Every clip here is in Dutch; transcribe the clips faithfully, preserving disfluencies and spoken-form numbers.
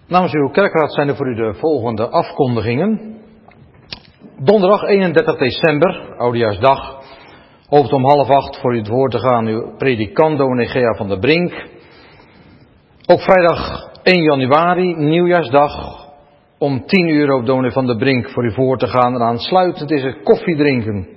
Namens uw kerkraad zijn er voor u de volgende afkondigingen. Donderdag eenendertig december, Oudejaarsdag, hoofd om half acht voor u het woord te gaan, uw predikant dominee Gea van der Brink. Ook vrijdag één januari, nieuwjaarsdag, om tien uur op dominee van der Brink voor u voor te gaan en aansluitend is het koffie drinken.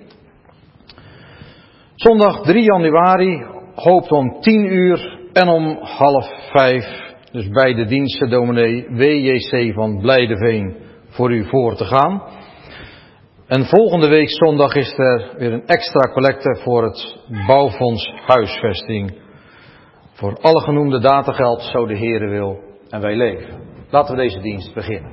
Zondag drie januari, hoopt om tien uur en om half vijf, dus beide diensten dominee W J C van Blijdeveen voor u voor te gaan. En volgende week zondag is er weer een extra collecte voor het bouwfonds huisvesting. Voor alle genoemde data geldt, zo de Heere wil en wij leven. Laten we deze dienst beginnen.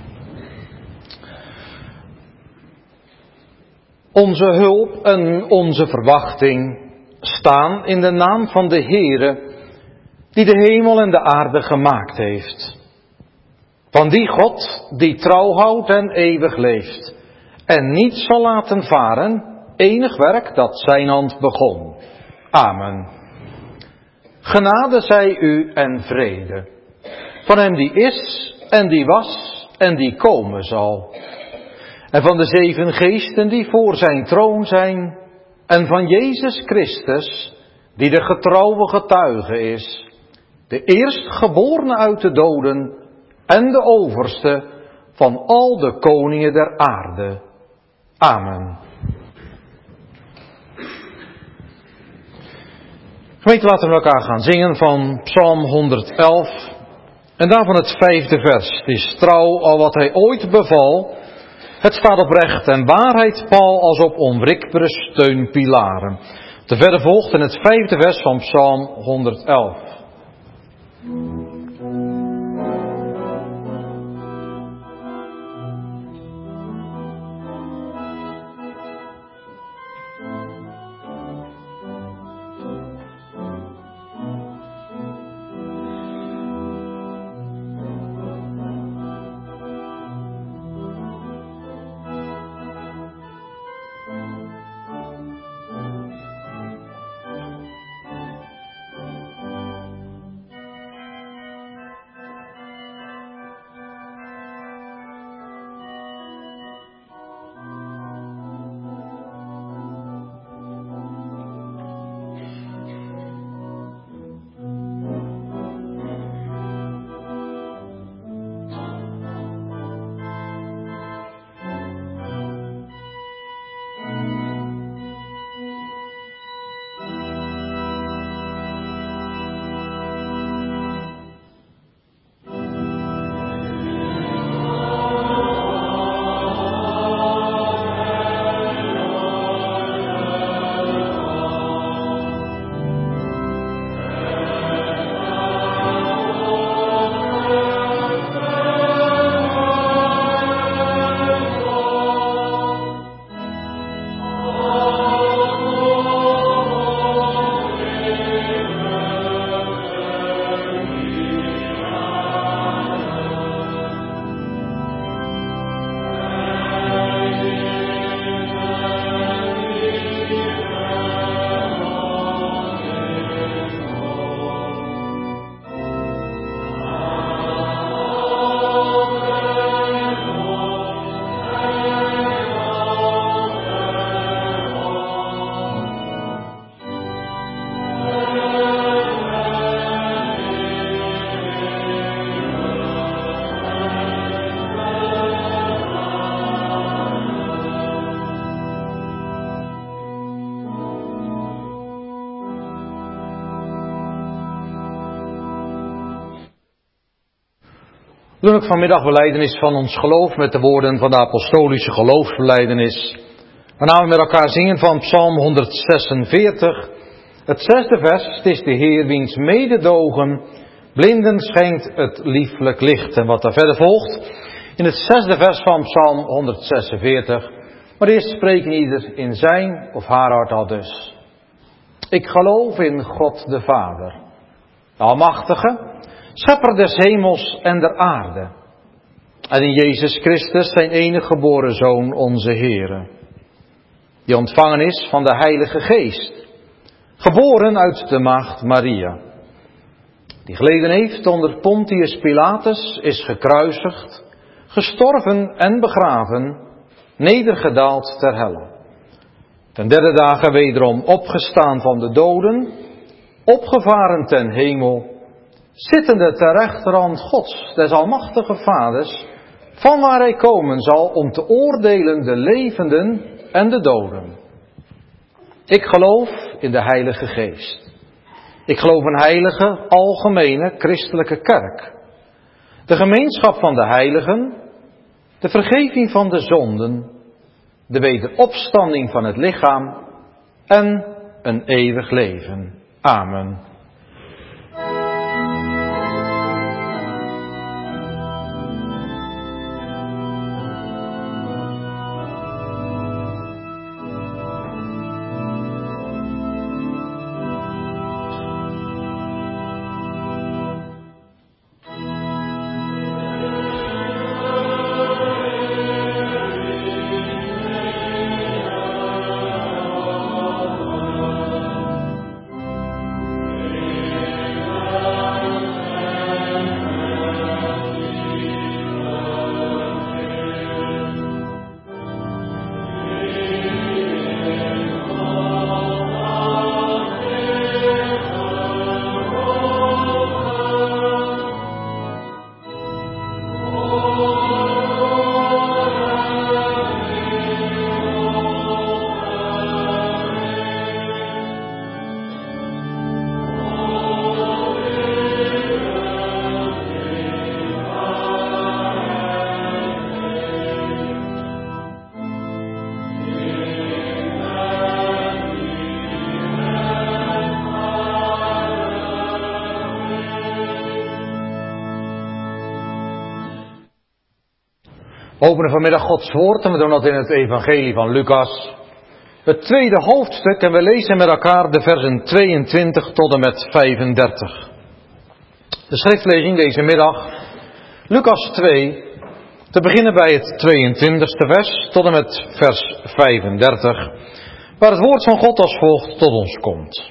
Onze hulp en onze verwachting staan in de naam van de Heere, die de hemel en de aarde gemaakt heeft. Van die God die trouw houdt en eeuwig leeft en niet zal laten varen enig werk dat zijn hand begon. Amen. Genade zij u en vrede van hem die is en die was en die komen zal. En van de zeven geesten die voor zijn troon zijn en van Jezus Christus die de getrouwe getuige is, de eerstgeborene uit de doden en de overste van al de koningen der aarde. Amen. Gemeente, laten we met elkaar gaan zingen van Psalm honderd-elf en daarvan het vijfde vers. Het is trouw al wat hij ooit beval. Het staat op recht en waarheid paal als op onwrikbare steunpilaren. Te verder volgt in het vijfde vers van Psalm honderd-elf. We doen ook vanmiddag belijdenis van ons geloof met de woorden van de apostolische geloofsbelijdenis. Waarna we met elkaar zingen van Psalm honderdzesenveertig. Het zesde vers, het is de Heer wiens mededogen blinden schenkt het lieflijk licht. En wat daar verder volgt in het zesde vers van Psalm honderdzesenveertig. Maar eerst spreken ieder in zijn of haar hart al dus. Ik geloof in God de Vader, de Almachtige, Schepper des hemels en der aarde. En in Jezus Christus, zijn enige geboren Zoon, onze Heere. Die ontvangen is van de Heilige Geest. Geboren uit de maagd Maria. die geleden heeft onder Pontius Pilatus, is gekruisigd, gestorven en begraven, nedergedaald ter helle. Ten derde dagen wederom opgestaan van de doden, opgevaren ten hemel, zittende ter rechterhand Gods, des almachtige Vaders, van waar hij komen zal om te oordelen de levenden en de doden. Ik geloof in de Heilige Geest. Ik geloof een heilige, algemene, christelijke kerk. De gemeenschap van de heiligen, de vergeving van de zonden, de wederopstanding van het lichaam en een eeuwig leven. Amen. We openen vanmiddag Gods woord en we doen dat in het evangelie van Lucas. Het tweede hoofdstuk en we lezen met elkaar de versen tweeëntwintig tot en met vijfendertig. De schriftlezing deze middag, Lucas twee, te beginnen bij het tweeëntwintigste vers tot en met vers vijfendertig, waar het woord van God als volgt tot ons komt.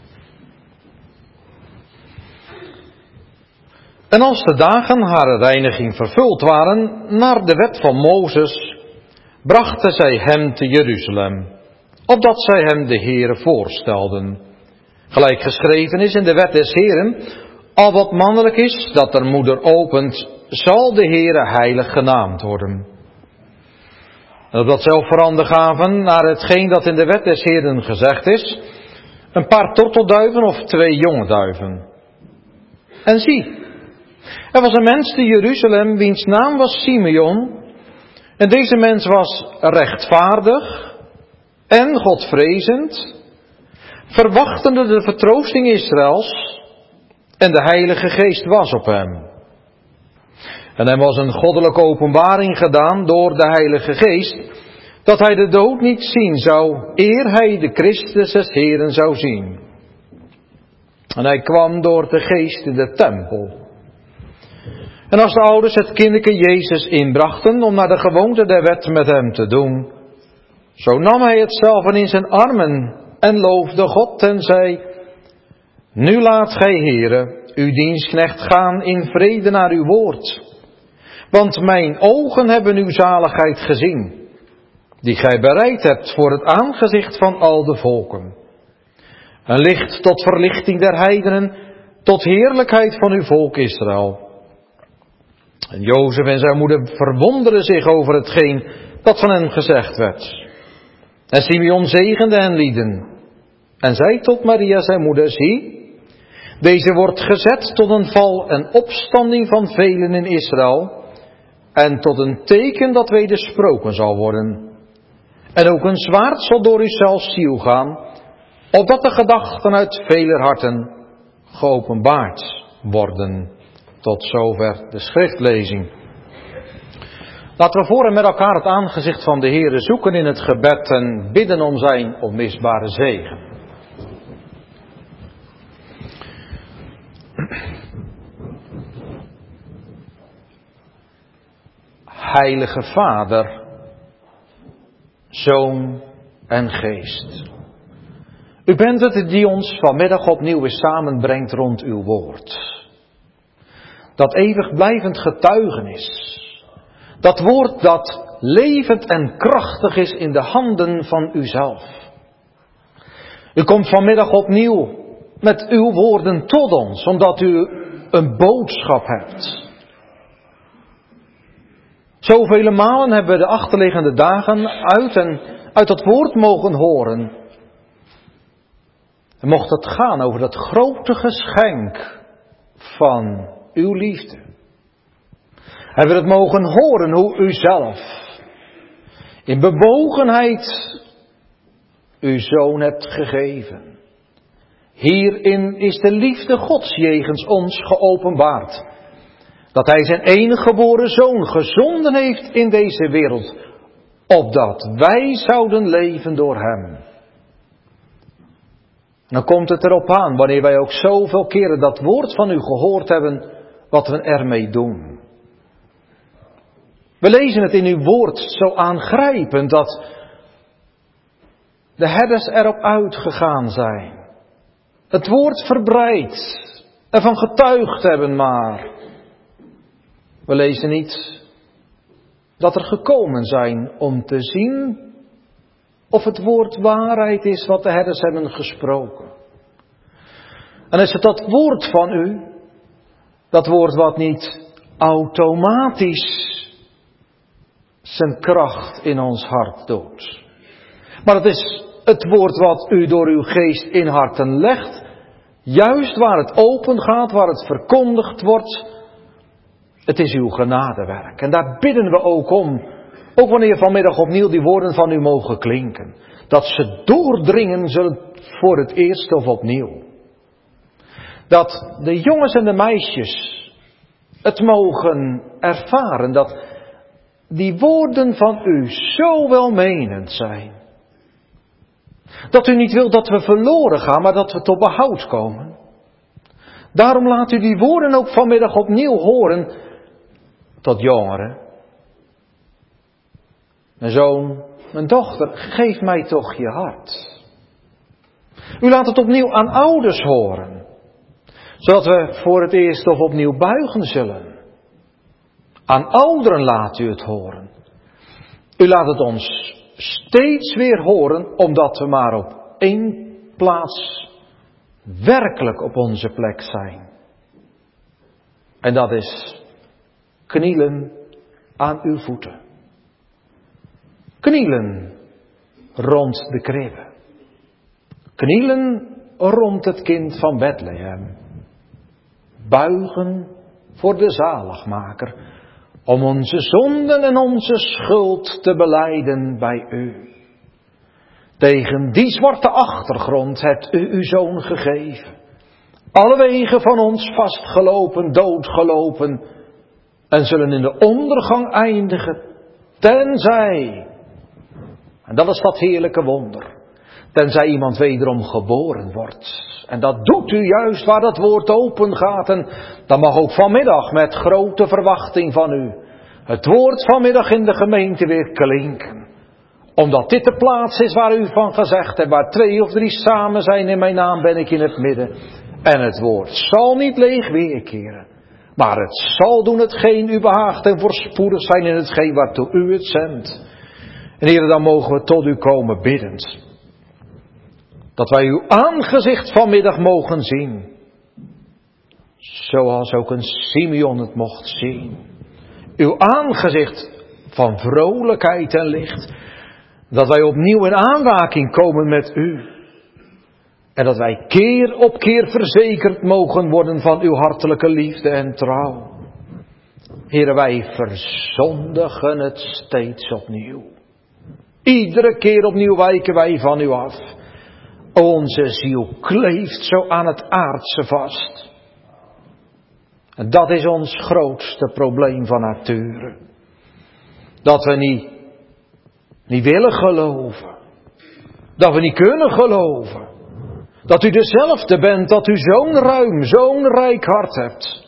En als de dagen haar reiniging vervuld waren naar de wet van Mozes, brachten zij hem te Jeruzalem, opdat zij hem de Heere voorstelden. Gelijk geschreven is in de wet des Heeren, al wat mannelijk is dat er moeder opent, zal de Heere heilig genaamd worden. En opdat zij offeranden gaven naar hetgeen dat in de wet des Heeren gezegd is, een paar tortelduiven of twee jonge duiven. En zie, er was een mens te Jeruzalem, wiens naam was Simeon. En deze mens was rechtvaardig en godvrezend, verwachtende de vertroosting Israëls, en de Heilige Geest was op hem. En hem was een goddelijke openbaring gedaan door de Heilige Geest, dat hij de dood niet zien zou, eer hij de Christus des Heeren zou zien. En hij kwam door de Geest in de tempel. En als de ouders het kinderke Jezus inbrachten om naar de gewoonte der wet met hem te doen, zo nam hij het zelf in zijn armen en loofde God en zei: Nu laat gij, Heere, uw dienstknecht gaan in vrede naar uw woord. Want mijn ogen hebben uw zaligheid gezien, die gij bereid hebt voor het aangezicht van al de volken. Een licht tot verlichting der heidenen, tot heerlijkheid van uw volk Israël. En Jozef en zijn moeder verwonderden zich over hetgeen dat van hen gezegd werd. En Simeon zegende hen lieden. En zei tot Maria zijn moeder: Zie, deze wordt gezet tot een val en opstanding van velen in Israël. En tot een teken dat wedersproken zal worden. En ook een zwaard zal door u zelfs ziel gaan, opdat de gedachten uit veler harten geopenbaard worden. Tot zover de schriftlezing. Laten we voor en met elkaar het aangezicht van de Heere zoeken in het gebed en bidden om zijn onmisbare zegen. Heilige Vader, Zoon en Geest. U bent het die ons vanmiddag opnieuw weer samenbrengt rond uw woord. Dat eeuwig blijvend getuigenis. Dat woord dat levend en krachtig is in de handen van uzelf. U komt vanmiddag opnieuw met uw woorden tot ons, omdat u een boodschap hebt. Zoveel malen hebben we de achterliggende dagen uit en uit dat woord mogen horen. En mocht het gaan over dat grote geschenk van uw liefde. Hebben we het mogen horen hoe u zelf in bewogenheid uw zoon hebt gegeven. Hierin is de liefde Gods jegens ons geopenbaard. Dat hij zijn enige geboren zoon gezonden heeft in deze wereld. Opdat wij zouden leven door hem. En dan komt het erop aan, wanneer wij ook zoveel keren dat woord van u gehoord hebben, wat we ermee doen. We lezen het in uw woord zo aangrijpend dat de herders erop uitgegaan zijn. Het woord verbreid, ervan getuigd hebben maar. We lezen niet dat er gekomen zijn om te zien of het woord waarheid is wat de herders hebben gesproken. En is het dat woord van u, dat woord wat niet automatisch zijn kracht in ons hart doet. Maar het is het woord wat u door uw geest in harten legt, juist waar het open gaat, waar het verkondigd wordt. Het is uw genadewerk. En daar bidden we ook om. Ook wanneer vanmiddag opnieuw die woorden van u mogen klinken. Dat ze doordringen zullen voor het eerst of opnieuw. Dat de jongens en de meisjes het mogen ervaren. Dat die woorden van u zo welmenend zijn. Dat u niet wilt dat we verloren gaan, maar dat we tot behoud komen. Daarom laat u die woorden ook vanmiddag opnieuw horen tot jongeren. Mijn zoon, mijn dochter, geef mij toch je hart. U laat het opnieuw aan ouders horen. Zodat we voor het eerst of opnieuw buigen zullen. Aan ouderen laat u het horen. U laat het ons steeds weer horen, omdat we maar op één plaats werkelijk op onze plek zijn. En dat is knielen aan uw voeten. Knielen rond de kribbe. Knielen rond het kind van Bethlehem. Buigen voor de zaligmaker. Om onze zonden en onze schuld te belijden bij u. Tegen die zwarte achtergrond hebt u uw zoon gegeven. Alle wegen van ons vastgelopen, doodgelopen. En zullen in de ondergang eindigen. Tenzij. En dat is dat heerlijke wonder. Tenzij iemand wederom geboren wordt. En dat doet u juist waar dat woord open gaat. En dat mag ook vanmiddag met grote verwachting van u. Het woord vanmiddag in de gemeente weer klinken. Omdat dit de plaats is waar u van gezegd hebt. Waar twee of drie samen zijn in mijn naam ben ik in het midden. En het woord zal niet leeg weerkeren. Maar het zal doen hetgeen u behaagt en voorspoedig zijn in hetgeen waartoe u het zendt. En Heer, dan mogen we tot u komen biddend. Dat wij uw aangezicht vanmiddag mogen zien. Zoals ook een Simeon het mocht zien. Uw aangezicht van vrolijkheid en licht. Dat wij opnieuw in aanraking komen met u. En dat wij keer op keer verzekerd mogen worden van uw hartelijke liefde en trouw. Heere, wij verzondigen het steeds opnieuw. Iedere keer opnieuw wijken wij van u af. Onze ziel kleeft zo aan het aardse vast. En dat is ons grootste probleem van nature. Dat we niet, niet willen geloven. Dat we niet kunnen geloven. Dat u dezelfde bent, dat u zo'n ruim, zo'n rijk hart hebt.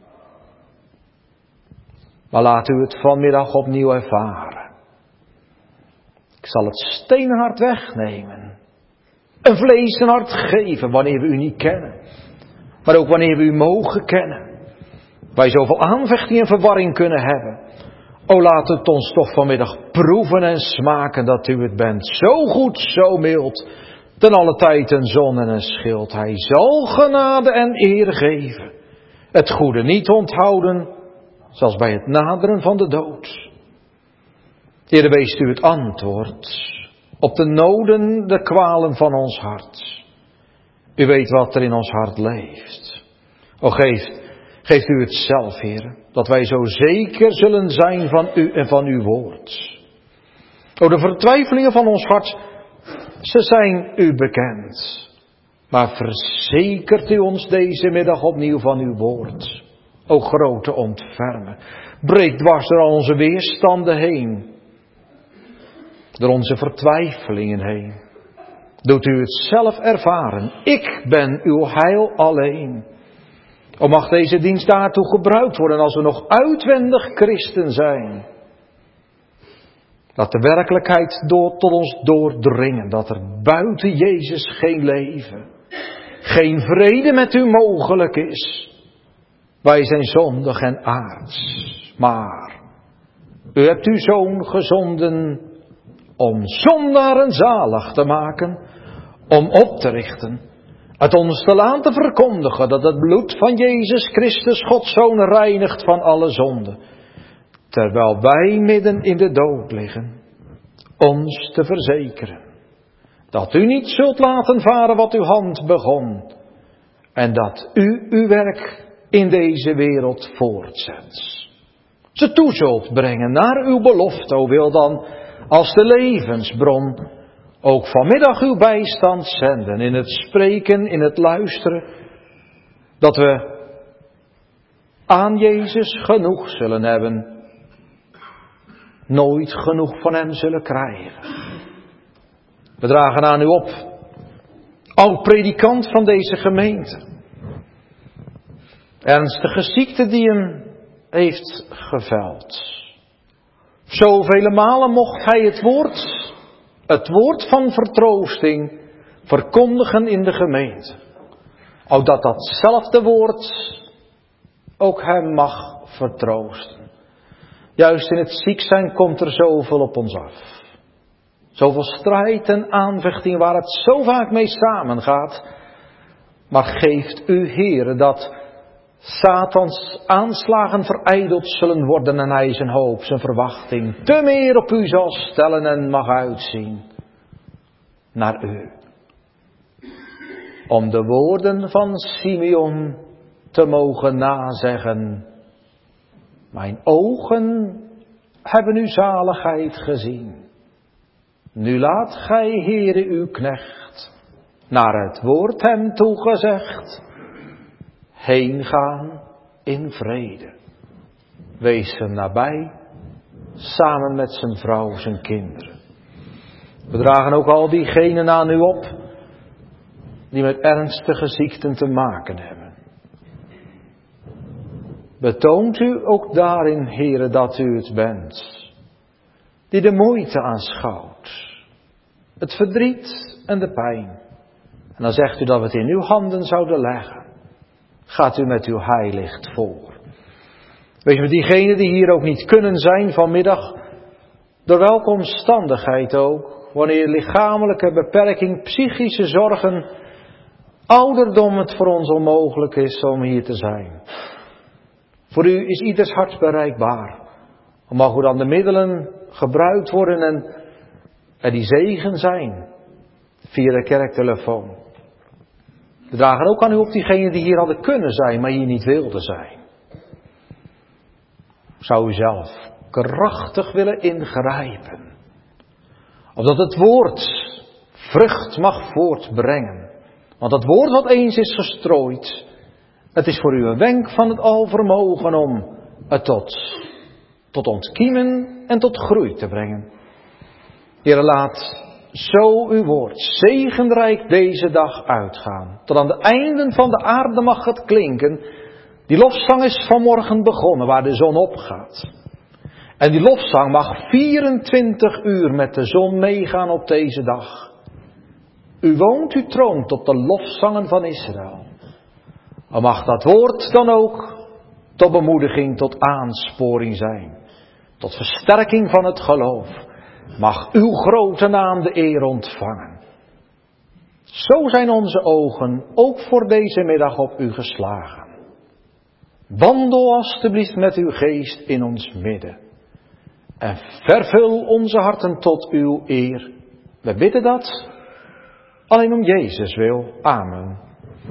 Maar laat u het vanmiddag opnieuw ervaren. Ik zal het stenen hart wegnemen. Een vleesen hart geven wanneer we u niet kennen. Maar ook wanneer we u mogen kennen. wij zoveel aanvechting en verwarring kunnen hebben. O, laat het ons toch vanmiddag proeven en smaken dat u het bent. Zo goed, zo mild, ten alle tijd een zon en een schild. Hij zal genade en eer geven. Het goede niet onthouden, zelfs bij het naderen van de dood. Heere, wees u het antwoord op de noden, de kwalen van ons hart. U weet wat er in ons hart leeft. O, geeft, geeft u het zelf, Heere, dat wij zo zeker zullen zijn van u en van uw woord. O, de vertwijfelingen van ons hart, ze zijn u bekend. Maar verzekert u ons deze middag opnieuw van uw woord. O, grote ontfermen, breek dwars door al onze weerstanden heen. Door onze vertwijfelingen heen. Doet u het zelf ervaren. Ik ben uw heil alleen. O, mag deze dienst daartoe gebruikt worden als we nog uitwendig christen zijn. Laat de werkelijkheid door, tot ons doordringen. Dat er buiten Jezus geen leven, geen vrede met u mogelijk is. Wij zijn zondig en aards. Maar u hebt uw Zoon gezonden om zondaren zalig te maken, om op te richten, het ons te laten verkondigen dat het bloed van Jezus Christus, Gods Zoon, reinigt van alle zonde, terwijl wij midden in de dood liggen, ons te verzekeren dat u niet zult laten varen wat uw hand begon en dat u uw werk in deze wereld voortzet. Ze toe zult brengen naar uw belofte, o wil dan als de levensbron ook vanmiddag uw bijstand zenden in het spreken, in het luisteren, dat we aan Jezus genoeg zullen hebben, nooit genoeg van hem zullen krijgen. We dragen aan u op, oud-predikant van deze gemeente, ernstige ziekte die hem heeft geveld. Zoveel malen mocht hij het woord, het woord van vertroosting verkondigen in de gemeente. O, dat datzelfde woord ook hem mag vertroosten. Juist in het ziek zijn komt er zoveel op ons af. Zoveel strijd en aanvechting waar het zo vaak mee samengaat. Maar geeft u, Heere, dat Satans aanslagen verijdeld zullen worden en hij zijn hoop, zijn verwachting te meer op u zal stellen en mag uitzien naar u. Om de woorden van Simeon te mogen nazeggen. Mijn ogen hebben uw zaligheid gezien. Nu laat gij, Heere, uw knecht, naar het woord hem toegezegd, heen gaan in vrede. Wees hem nabij, samen met zijn vrouw, zijn kinderen. We dragen ook al diegenen aan u op, die met ernstige ziekten te maken hebben. Betoont u ook daarin, Heere, dat u het bent, die de moeite aanschouwt, het verdriet en de pijn. En dan zegt u dat we het in uw handen zouden leggen. Gaat u met uw heilicht voor. Weet je, diegenen die hier ook niet kunnen zijn vanmiddag, door welke omstandigheid ook, wanneer lichamelijke beperking, psychische zorgen, ouderdom het voor ons onmogelijk is om hier te zijn. Voor u is ieders hart bereikbaar. Mogen dan de middelen gebruikt worden en er die zegen zijn via de kerktelefoon. We dragen ook aan u op diegenen die hier hadden kunnen zijn, maar hier niet wilden zijn. Zou u zelf krachtig willen ingrijpen, opdat het woord vrucht mag voortbrengen. Want het woord wat eens is gestrooid, het is voor u een wenk van het alvermogen om het tot, tot ontkiemen en tot groei te brengen. Heere, laat zo uw woord zegenrijk deze dag uitgaan. Tot aan de einden van de aarde mag het klinken. Die lofzang is vanmorgen begonnen waar de zon opgaat. En die lofzang mag vierentwintig uur met de zon meegaan op deze dag. U woont, u troont op de lofzangen van Israël. En mag dat woord dan ook tot bemoediging, tot aansporing zijn, tot versterking van het geloof. Mag uw grote naam de eer ontvangen. Zo zijn onze ogen ook voor deze middag op u geslagen. Wandel alstublieft met uw geest in ons midden. En vervul onze harten tot uw eer. We bidden dat alleen om Jezus wil. Amen.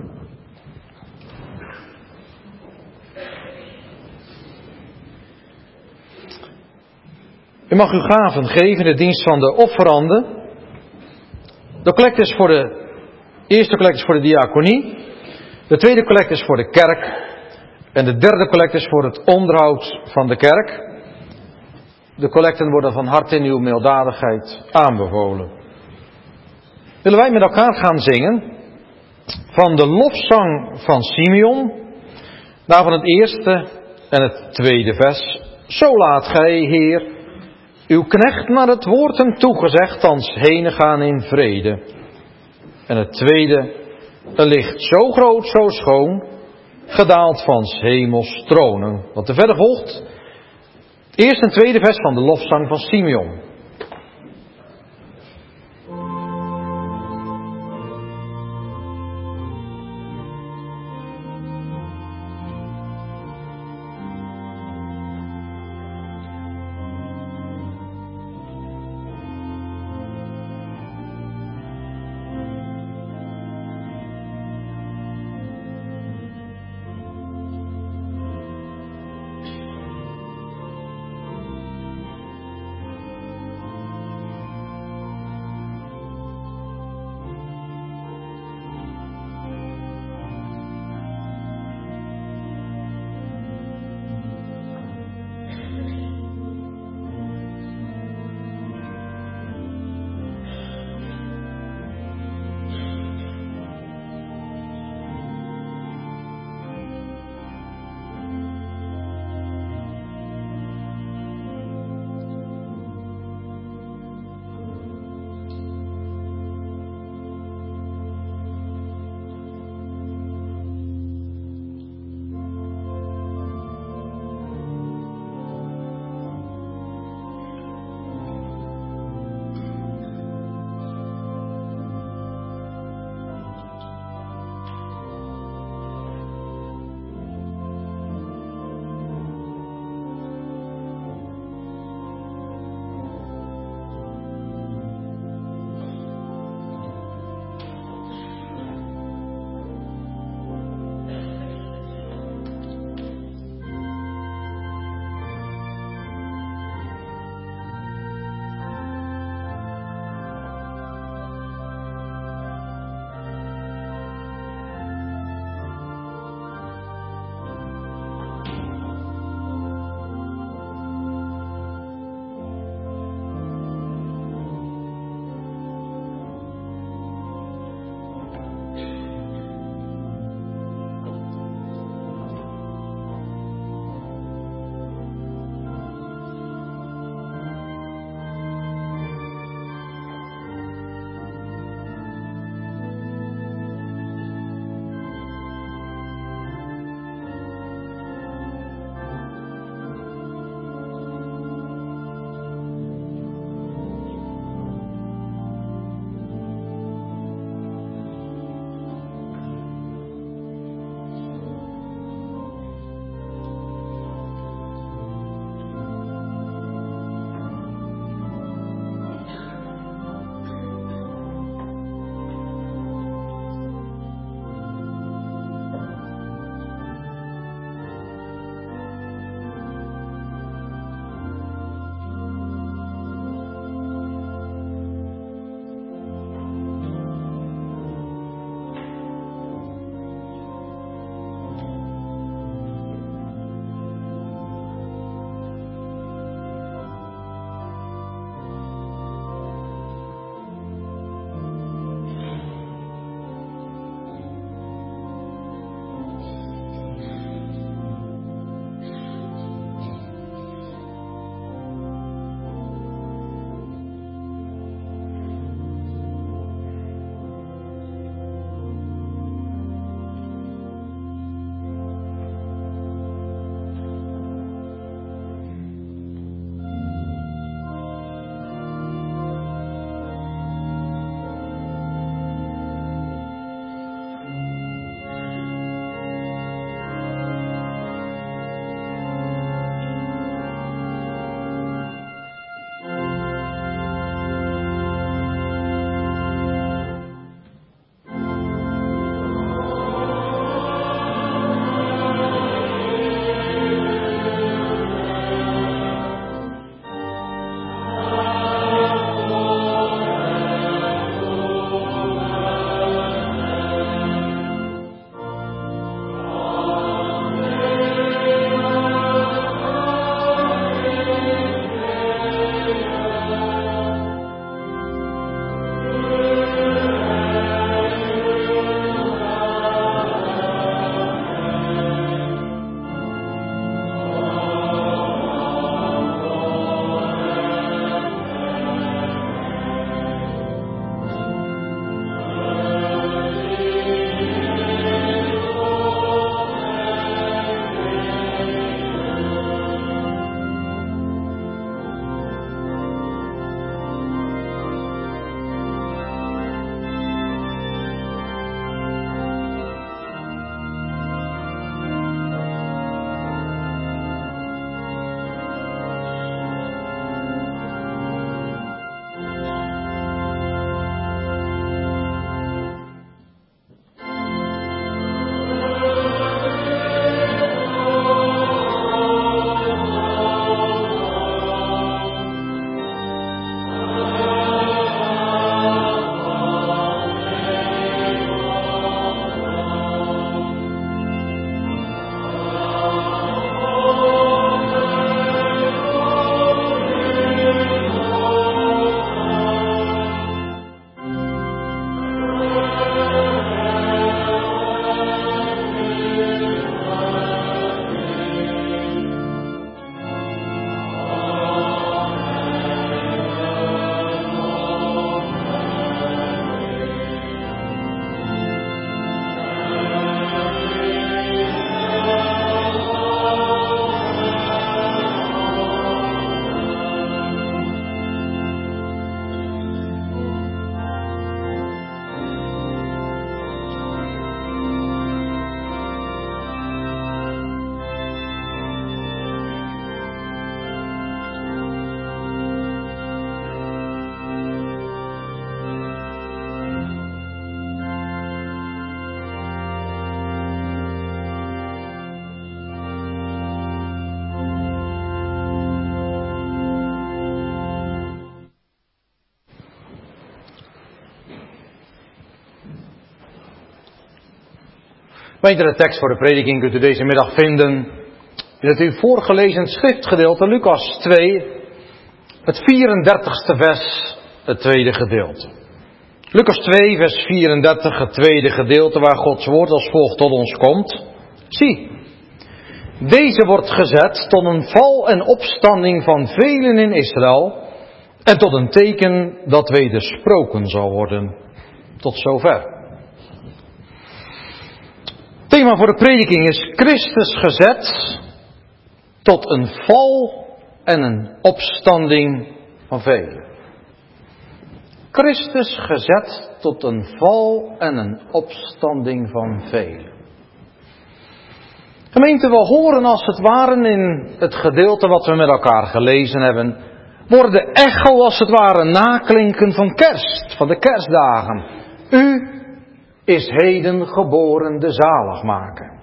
U mag uw gaven geven in de dienst van de offeranden. De collect is voor de eerste collect is voor de diaconie. De tweede collect is voor de kerk. En de derde collect is voor het onderhoud van de kerk. De collecten worden van harte in uw milddadigheid aanbevolen. Willen wij met elkaar gaan zingen van de lofzang van Simeon. Daarvan het eerste en het tweede vers. Zo laat gij, Heer, uw knecht naar het woord hem toegezegd, thans heen gaan in vrede. En het tweede, een licht zo groot, zo schoon, gedaald van 's hemels tronen. Wat er verder volgt, het eerste en tweede vers van de lofzang van Simeon. De tekst voor de prediking kunt u deze middag vinden in het u voorgelezen schriftgedeelte Lucas twee, het vierendertigste vers, het tweede gedeelte. Lucas twee, vers vierendertig, het tweede gedeelte, waar Gods woord als volgt tot ons komt. Zie, deze wordt gezet tot een val en opstanding van velen in Israël en tot een teken dat wedersproken zal worden. Tot zover. Het thema voor de prediking is Christus gezet tot een val en een opstanding van velen. Christus gezet tot een val en een opstanding van velen. Gemeente, we horen als het ware in het gedeelte wat we met elkaar gelezen hebben, worden echo als het ware naklinken van kerst, van de kerstdagen. U is heden geboren de zaligmaker.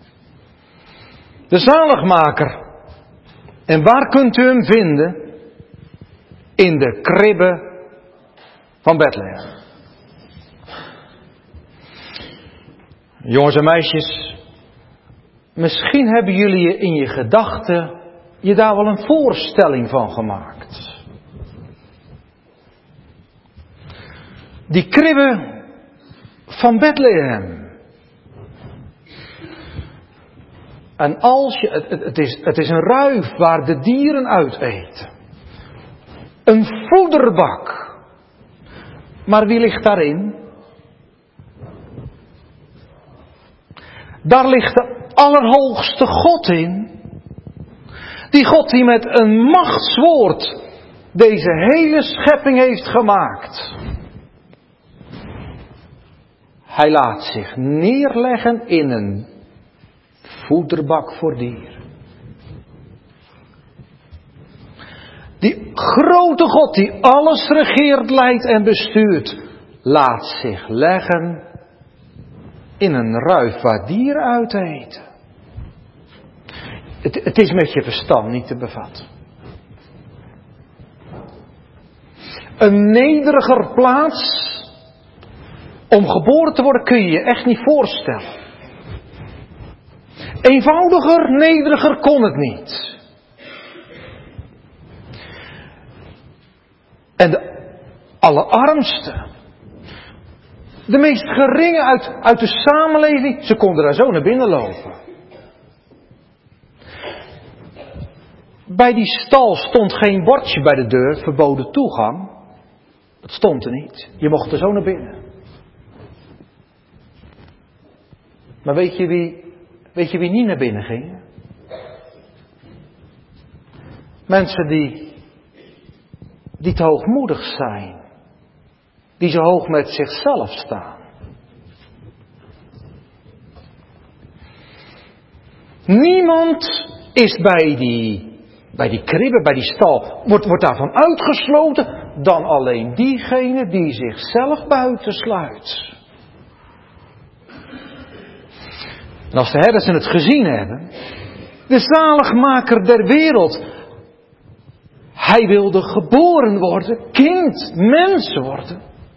De zaligmaker. En waar kunt u hem vinden? In de kribbe van Bethlehem. Jongens en meisjes, misschien hebben jullie je in je gedachten je daar wel een voorstelling van gemaakt. Die kribbe van Bethlehem. En als je, het, het, is, het is een ruif waar de dieren uit eten. Een voederbak. Maar wie ligt daarin? Daar ligt de Allerhoogste God in. Die God die met een machtswoord deze hele schepping heeft gemaakt. Hij laat zich neerleggen in een voederbak voor dieren. Die grote God die alles regeert, leidt en bestuurt, laat zich leggen in een ruif waar dieren uit eten. Het, het is met je verstand niet te bevatten. Een nederiger plaats om geboren te worden kun je je echt niet voorstellen. Eenvoudiger, nederiger kon het niet. En de allerarmsten, de meest geringe uit, uit de samenleving, ze konden daar zo naar binnen lopen. Bij die stal stond geen bordje bij de deur, verboden toegang. Dat stond er niet. Je mocht er zo naar binnen. Maar weet je wie, weet je wie niet naar binnen gingen? Mensen die, die te hoogmoedig zijn. Die zo hoog met zichzelf staan. Niemand is bij die, bij die kribbe, bij die stal, wordt, wordt daarvan uitgesloten dan alleen diegene die zichzelf buitensluit. En als de herders het gezien hebben, de zaligmaker der wereld, hij wilde geboren worden, kind, mens worden.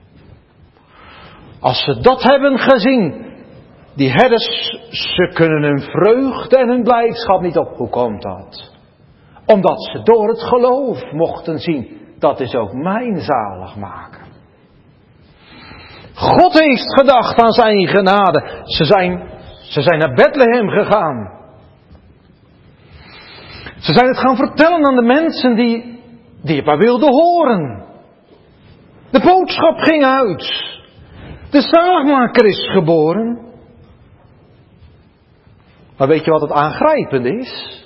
Als ze dat hebben gezien, die herders, ze kunnen hun vreugde en hun blijdschap niet op. Hoe komt dat? Omdat ze door het geloof mochten zien, dat is ook mijn zaligmaker. God heeft gedacht aan zijn genade. Ze zijn, ze zijn naar Bethlehem gegaan. Ze zijn het gaan vertellen aan de mensen die, die het maar wilden horen. De boodschap ging uit. De zaligmaker is geboren. Maar weet je wat het aangrijpend is?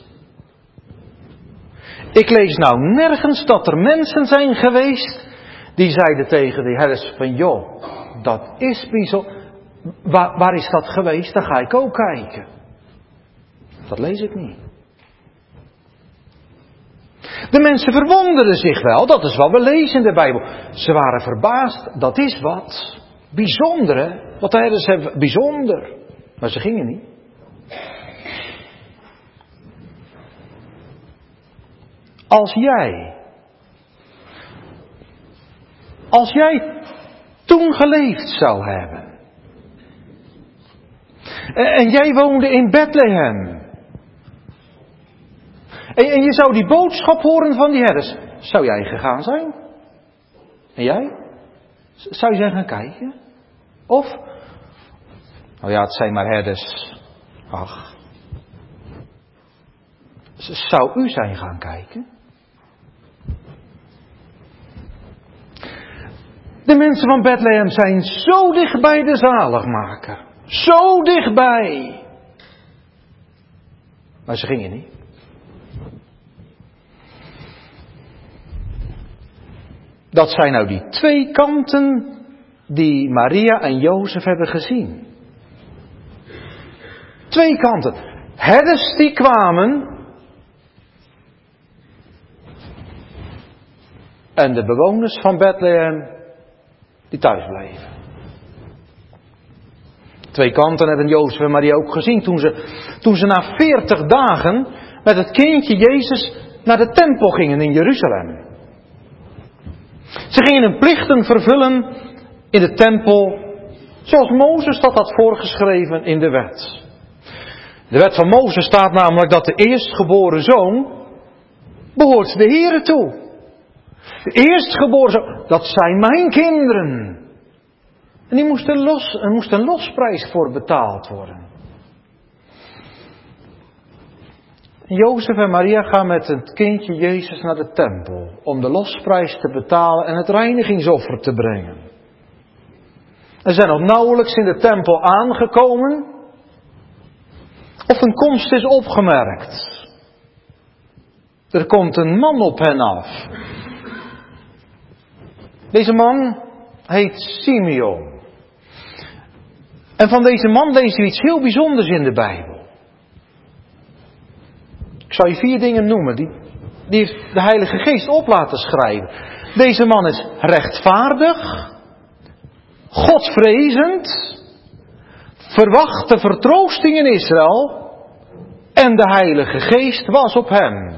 Ik lees nou nergens dat er mensen zijn geweest die zeiden tegen de herders van joh, dat is bijzonder. Waar, waar is dat geweest? Dan ga ik ook kijken. Dat lees ik niet. De mensen verwonderden zich wel, dat is wat we lezen in de Bijbel. Ze waren verbaasd, dat is wat. Bijzonder hè, wat de herders hebben, bijzonder. Maar ze gingen niet. Als jij, als jij toen geleefd zou hebben En, en jij woonde in Bethlehem. En, en je zou die boodschap horen van die herders. Zou jij gegaan zijn? En jij? Zou je zijn gaan kijken? Of? Nou ja, het zijn maar herders. Ach. Zou u zijn gaan kijken? De mensen van Bethlehem zijn zo dichtbij de zaligmaker. Zo dichtbij. Maar ze gingen niet. Dat zijn nou die twee kanten die Maria en Jozef hebben gezien. Twee kanten. Herders die kwamen. En de bewoners van Bethlehem die thuis bleven. Twee kanten hebben Jozef en Maria ook gezien toen ze, toen ze na veertig dagen met het kindje Jezus naar de tempel gingen in Jeruzalem. Ze gingen hun plichten vervullen in de tempel zoals Mozes dat had voorgeschreven in de wet. De wet van Mozes staat namelijk dat de eerstgeboren zoon behoort de Here toe. De eerstgeboren zoon, dat zijn mijn kinderen. En die moest een, los, er moest een losprijs voor betaald worden. Jozef en Maria gaan met het kindje Jezus naar de tempel om de losprijs te betalen en het reinigingsoffer te brengen. Ze zijn nog nauwelijks in de tempel aangekomen of hun komst is opgemerkt. Er komt een man op hen af. Deze man heet Simeon. En van deze man lezen we iets heel bijzonders in de Bijbel. Ik zal je vier dingen noemen. Die, die heeft de Heilige Geest op laten schrijven. Deze man is rechtvaardig. Godvrezend. Verwachtte vertroosting in Israël. En de Heilige Geest was op hem.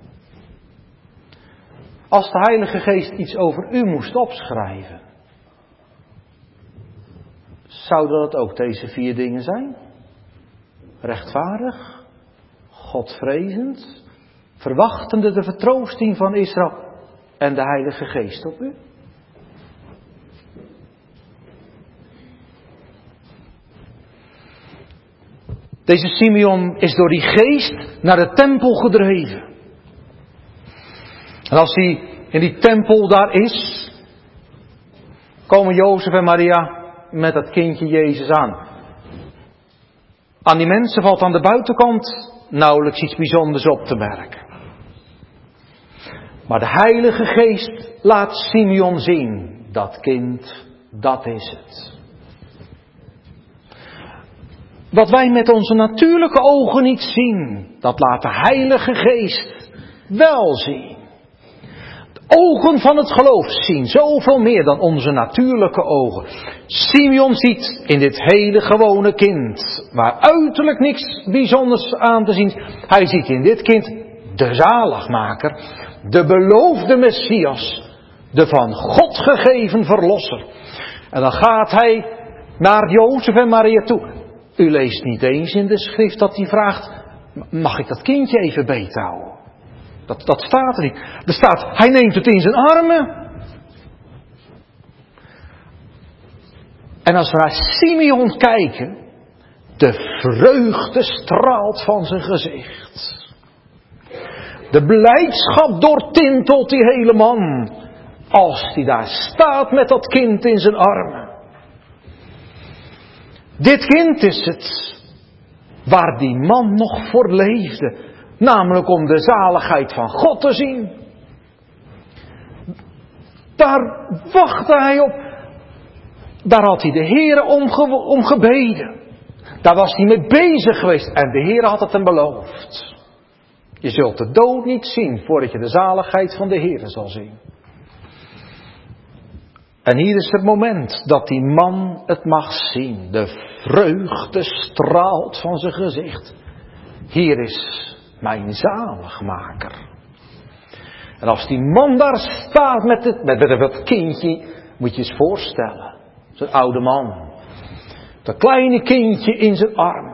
Als de Heilige Geest iets over u moest opschrijven. Zouden dat ook deze vier dingen zijn? Rechtvaardig. Godvrezend, verwachtende de vertroosting van Israël en de Heilige Geest op u? Deze Simeon is door die geest naar de tempel gedreven. En als hij in die tempel daar is, komen Jozef en Maria met dat kindje Jezus aan. Aan die mensen valt aan de buitenkant nauwelijks iets bijzonders op te merken. Maar de Heilige Geest laat Simeon zien. Dat kind, dat is het. Wat wij met onze natuurlijke ogen niet zien, dat laat de Heilige Geest wel zien. De ogen van het geloof zien zoveel meer dan onze natuurlijke ogen. Simeon ziet in dit hele gewone kind, waar uiterlijk niks bijzonders aan te zien is, hij ziet in dit kind de zaligmaker, de beloofde Messias, de van God gegeven verlosser. En dan gaat hij naar Jozef en Maria toe. U leest niet eens in de schrift dat hij vraagt, mag ik dat kindje even beethouden? Dat, dat staat er niet. Er staat, hij neemt het in zijn armen. En als we naar Simeon kijken, de vreugde straalt van zijn gezicht. De blijdschap doortintelt die hele man, als hij daar staat met dat kind in zijn armen. Dit kind is het, waar die man nog voor leefde. Namelijk om de zaligheid van God te zien. Daar wachtte hij op. Daar had hij de Heere om, ge- om gebeden. Daar was hij mee bezig geweest. En de Heere had het hem beloofd. Je zult de dood niet zien voordat je de zaligheid van de Heere zal zien. En hier is het moment dat die man het mag zien. De vreugde straalt van zijn gezicht. Hier is mijn zaligmaker. En als die man daar staat met het, met het kindje, moet je eens voorstellen. Zo'n oude man. Dat kleine kindje in zijn arm.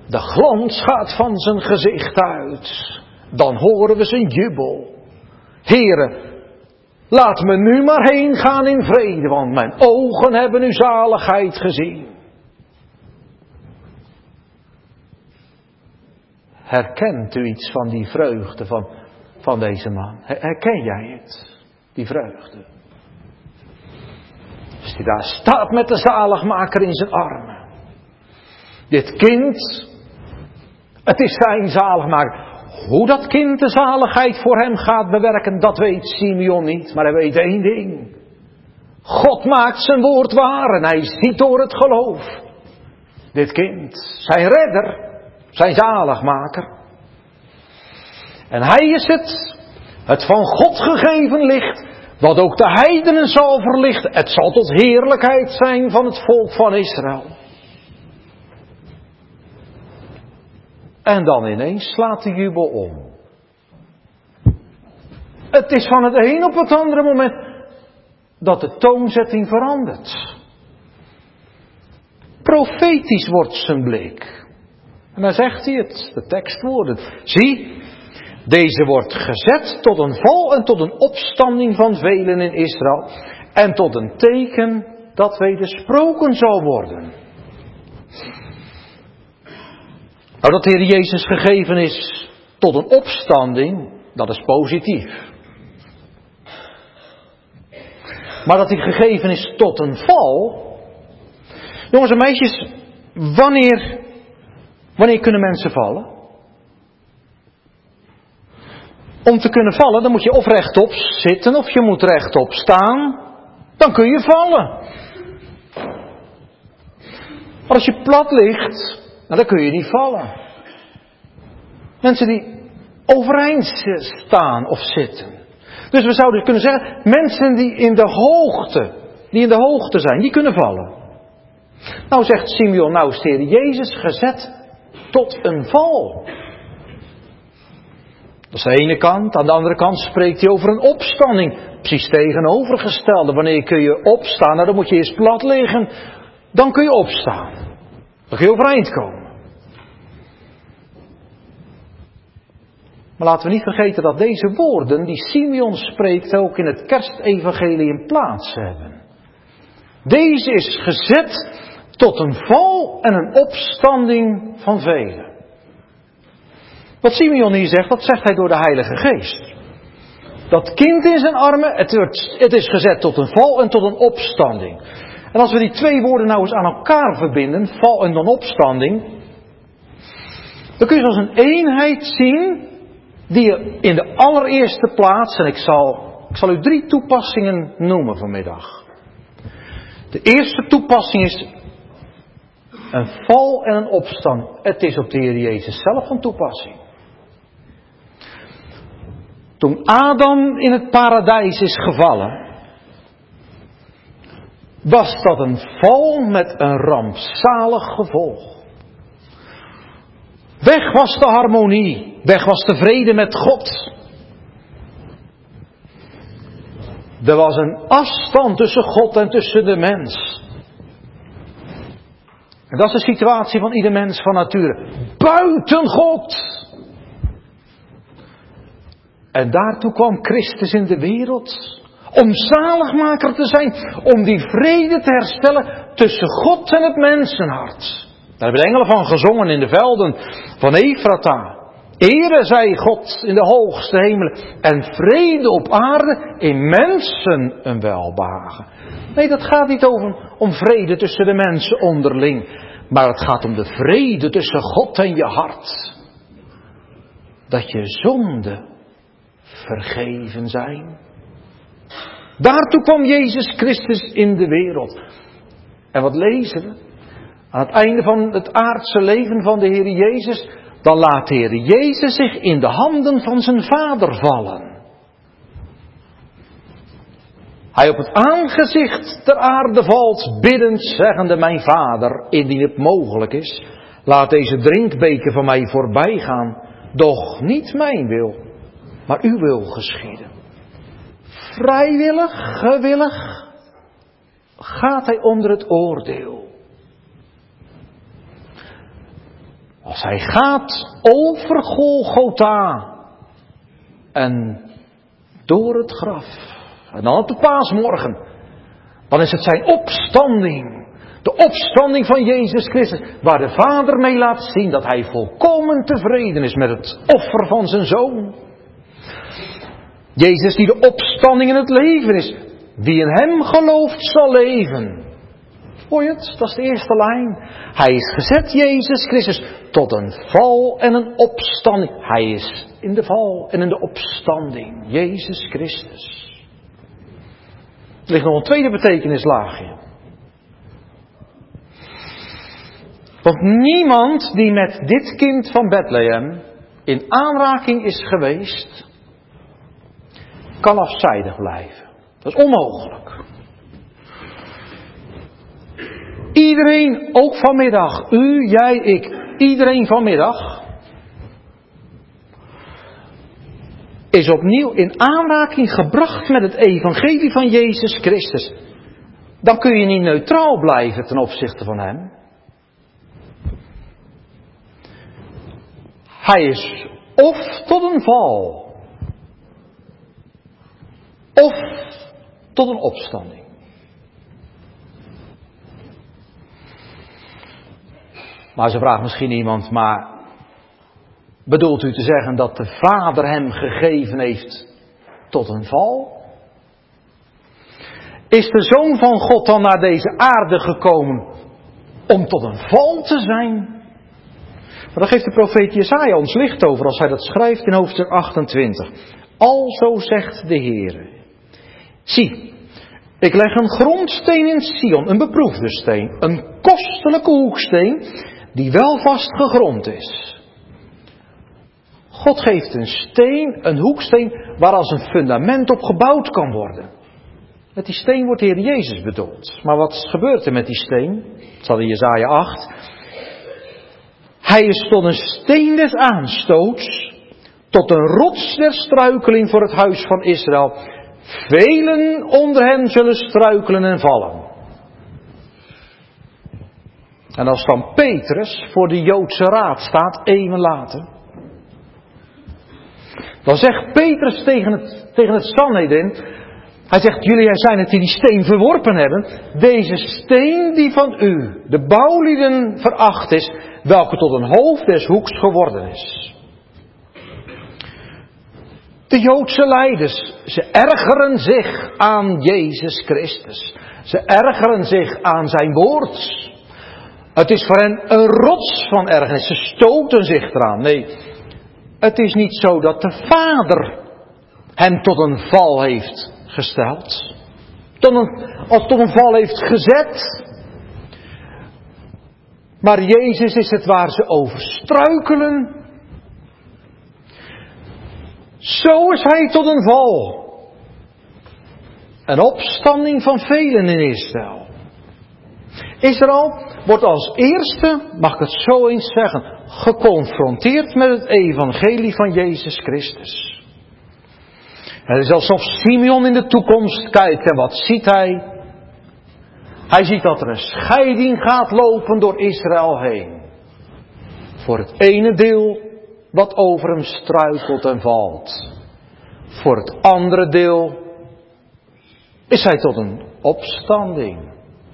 De glans gaat van zijn gezicht uit. Dan horen we zijn jubel. Heere, laat me nu maar heen gaan in vrede, want mijn ogen hebben uw zaligheid gezien. Herkent u iets van die vreugde van, van deze man? Herken jij het? Die vreugde. Als hij daar staat met de zaligmaker in zijn armen. Dit kind, het is zijn zaligmaker. Hoe dat kind de zaligheid voor hem gaat bewerken, dat weet Simeon niet. Maar hij weet één ding. God maakt zijn woord waar en hij ziet door het geloof. Dit kind, zijn redder, zijn zaligmaker. En hij is het, het van God gegeven licht, wat ook de heidenen zal verlichten. Het zal tot heerlijkheid zijn van het volk van Israël. En dan ineens slaat de jubel om. Het is van het een op het andere moment dat de toonzetting verandert. Profetisch wordt zijn blik. En dan zegt hij het, de tekstwoorden. Zie, deze wordt gezet tot een val en tot een opstanding van velen in Israël. En tot een teken dat wedersproken zal worden. Nou, dat de Heer Jezus gegeven is tot een opstanding, dat is positief. Maar dat hij gegeven is tot een val. Jongens en meisjes, wanneer, wanneer kunnen mensen vallen? Om te kunnen vallen, dan moet je of rechtop zitten of je moet rechtop staan. Dan kun je vallen. Maar als je plat ligt, nou, dan kun je niet vallen. Mensen die overeind staan of zitten. Dus we zouden kunnen zeggen, mensen die in de hoogte, die in de hoogte zijn, die kunnen vallen. Nou zegt Simeon, nou is de Heer Jezus gezet tot een val. Dat is de ene kant. Aan de andere kant spreekt hij over een opstanding. Precies tegenovergestelde. Wanneer kun je opstaan? Nou, dan moet je eerst plat liggen. Dan kun je opstaan. Dan kun je overeind komen. Maar laten we niet vergeten dat deze woorden die Simeon spreekt ook in het kerstevangelie plaats hebben. Deze is gezet tot een val en een opstanding van velen. Wat Simeon hier zegt, dat zegt hij door de Heilige Geest. Dat kind in zijn armen, het, wordt, het is gezet tot een val en tot een opstanding. En als we die twee woorden nou eens aan elkaar verbinden, val en dan opstanding, dan kun je als een eenheid zien die je in de allereerste plaats, en ik zal, ik zal u drie toepassingen noemen vanmiddag. De eerste toepassing is een val en een opstand. Het is op de Heer Jezus zelf van toepassing. Toen Adam in het paradijs is gevallen, was dat een val met een rampzalig gevolg. Weg was de harmonie, weg was de vrede met God. Er was een afstand tussen God en tussen de mens. En dat is de situatie van ieder mens van nature. Buiten God. En daartoe kwam Christus in de wereld. Om zaligmaker te zijn. Om die vrede te herstellen tussen God en het mensenhart. Daar hebben de engelen van gezongen in de velden van Efrata. Ere zij God in de hoogste hemelen. En vrede op aarde in mensen een welbehagen. Nee, dat gaat niet over, om vrede tussen de mensen onderling. Maar het gaat om de vrede tussen God en je hart. Dat je zonden vergeven zijn. Daartoe kwam Jezus Christus in de wereld. En wat lezen we? Aan het einde van het aardse leven van de Heer Jezus, dan laat de Heer Jezus zich in de handen van zijn Vader vallen. Hij op het aangezicht ter aarde valt, biddend, zeggende, mijn Vader, indien het mogelijk is, laat deze drinkbeker van mij voorbij gaan, doch niet mijn wil, maar uw wil geschieden. Vrijwillig, gewillig, gaat hij onder het oordeel. Als hij gaat over Golgotha en door het graf. En dan op de paasmorgen. Dan is het zijn opstanding. De opstanding van Jezus Christus. Waar de Vader mee laat zien dat hij volkomen tevreden is met het offer van zijn Zoon. Jezus die de opstanding in het leven is. Wie in hem gelooft zal leven. Hoor je het? Dat is de eerste lijn. Hij is gezet, Jezus Christus, tot een val en een opstanding. Hij is in de val en in de opstanding. Jezus Christus. Er ligt nog een tweede betekenislaagje. Want niemand die met dit kind van Bethlehem in aanraking is geweest, kan afzijdig blijven. Dat is onmogelijk. Iedereen, ook vanmiddag, u, jij, ik, iedereen vanmiddag, is opnieuw in aanraking gebracht met het evangelie van Jezus Christus. Dan kun je niet neutraal blijven ten opzichte van hem. Hij is of tot een val, of tot een opstanding. Maar ze vraagt misschien iemand, maar bedoelt u te zeggen dat de Vader hem gegeven heeft tot een val? Is de Zoon van God dan naar deze aarde gekomen om tot een val te zijn? Maar daar geeft de profeet Jesaja ons licht over als hij dat schrijft in hoofdstuk achtentwintig. Alzo zegt de Heere. Zie, ik leg een grondsteen in Sion, een beproefde steen, een kostelijke hoeksteen, die wel vast gegrond is. God geeft een steen, een hoeksteen, waar als een fundament op gebouwd kan worden. Met die steen wordt de Heer Jezus bedoeld. Maar wat gebeurt er met die steen? Dat staat in Jesaja acht. Hij is tot een steen des aanstoots, tot een rots der struikeling voor het huis van Israël. Velen onder hen zullen struikelen en vallen. En als dan Petrus voor de Joodse raad staat, eeuwen later, dan zegt Petrus tegen het, tegen het Sanhedrin, hij zegt, jullie zijn het die die steen verworpen hebben. Deze steen die van u, de bouwlieden, veracht is, welke tot een hoofd des hoeks geworden is. De Joodse leiders, ze ergeren zich aan Jezus Christus. Ze ergeren zich aan zijn woord. Het is voor hen een rots van ergernis. Ze stoten zich eraan. Nee, het is niet zo dat de Vader hem tot een val heeft gesteld. Tot een, of tot een val heeft gezet. Maar Jezus is het waar ze over struikelen. Zo is hij tot een val. Een opstanding van velen in Israël. Israël wordt als eerste, mag ik het zo eens zeggen, geconfronteerd met het evangelie van Jezus Christus. Het is alsof Simeon in de toekomst kijkt en wat ziet hij? Hij ziet dat er een scheiding gaat lopen door Israël heen. Voor het ene deel wat over hem struikelt en valt. Voor het andere deel is hij tot een opstanding.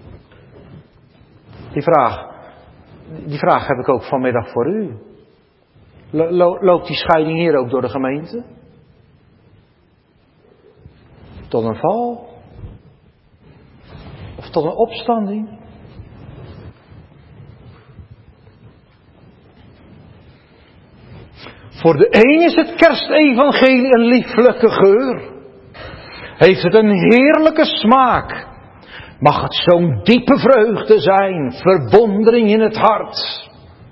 Die vraag, die vraag heb ik ook vanmiddag voor u. Lo- loopt die scheiding hier ook door de gemeente? Tot een val? Of tot een opstanding? Voor de een is het kerstevangelie een lieflijke geur. Heeft het een heerlijke smaak. Mag het zo'n diepe vreugde zijn, verwondering in het hart.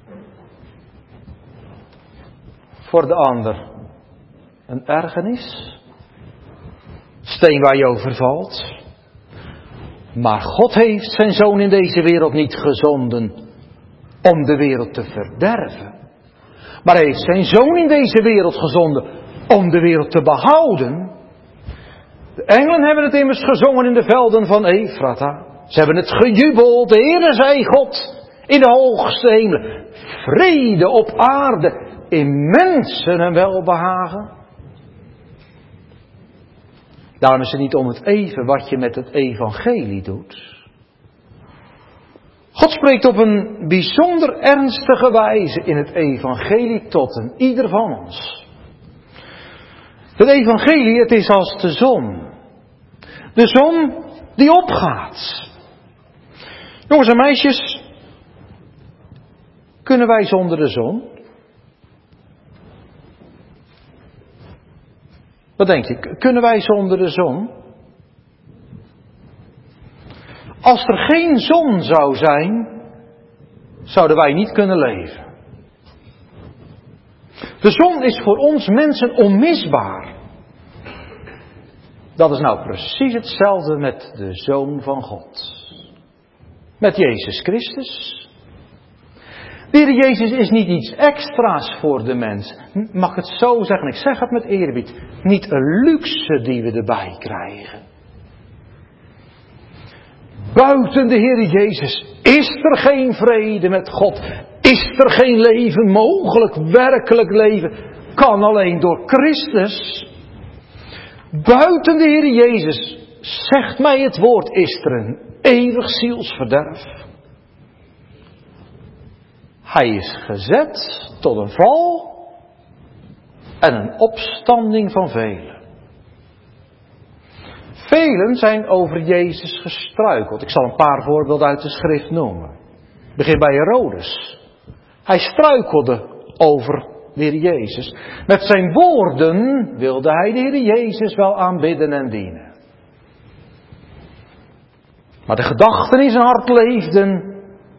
Voor de ander een ergernis. Steen waar je over valt. Maar God heeft zijn Zoon in deze wereld niet gezonden om de wereld te verderven. Maar hij heeft zijn Zoon in deze wereld gezonden om de wereld te behouden. De engelen hebben het immers gezongen in de velden van Efrata. Ze hebben het gejubeld. De Heere zij God in de hoogste hemelen, vrede op aarde, in mensen een welbehagen. Daarom is het niet om het even wat je met het evangelie doet. God spreekt op een bijzonder ernstige wijze in het evangelie tot een ieder van ons. Het evangelie, het is als de zon. De zon die opgaat. Jongens en meisjes, kunnen wij zonder de zon? Wat denk je, kunnen wij zonder de zon? Als er geen zon zou zijn, zouden wij niet kunnen leven. De zon is voor ons mensen onmisbaar. Dat is nou precies hetzelfde met de Zoon van God. Met Jezus Christus. De Heer Jezus is niet iets extra's voor de mens. Mag ik het zo zeggen? Ik zeg het met eerbied. Niet een luxe die we erbij krijgen. Buiten de Heer Jezus is er geen vrede met God. Is er geen leven mogelijk. Werkelijk leven kan alleen door Christus. Buiten de Heer Jezus, zegt mij het woord, is er een eeuwig zielsverderf. Hij is gezet tot een val en een opstanding van velen. Velen zijn over Jezus gestruikeld. Ik zal een paar voorbeelden uit de schrift noemen. Ik begin bij Herodes. Hij struikelde over de Heer Jezus. Met zijn woorden wilde hij de Heer Jezus wel aanbidden en dienen. Maar de gedachten in zijn hart leefden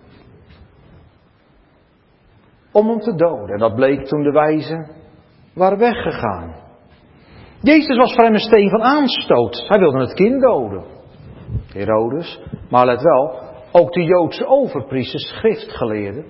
om hem te doden. En dat bleek toen de wijzen waren weggegaan. Jezus was voor hem een steen van aanstoot. Hij wilde het kind doden. Herodes. Maar let wel, ook de Joodse overpriesters, schriftgeleerden.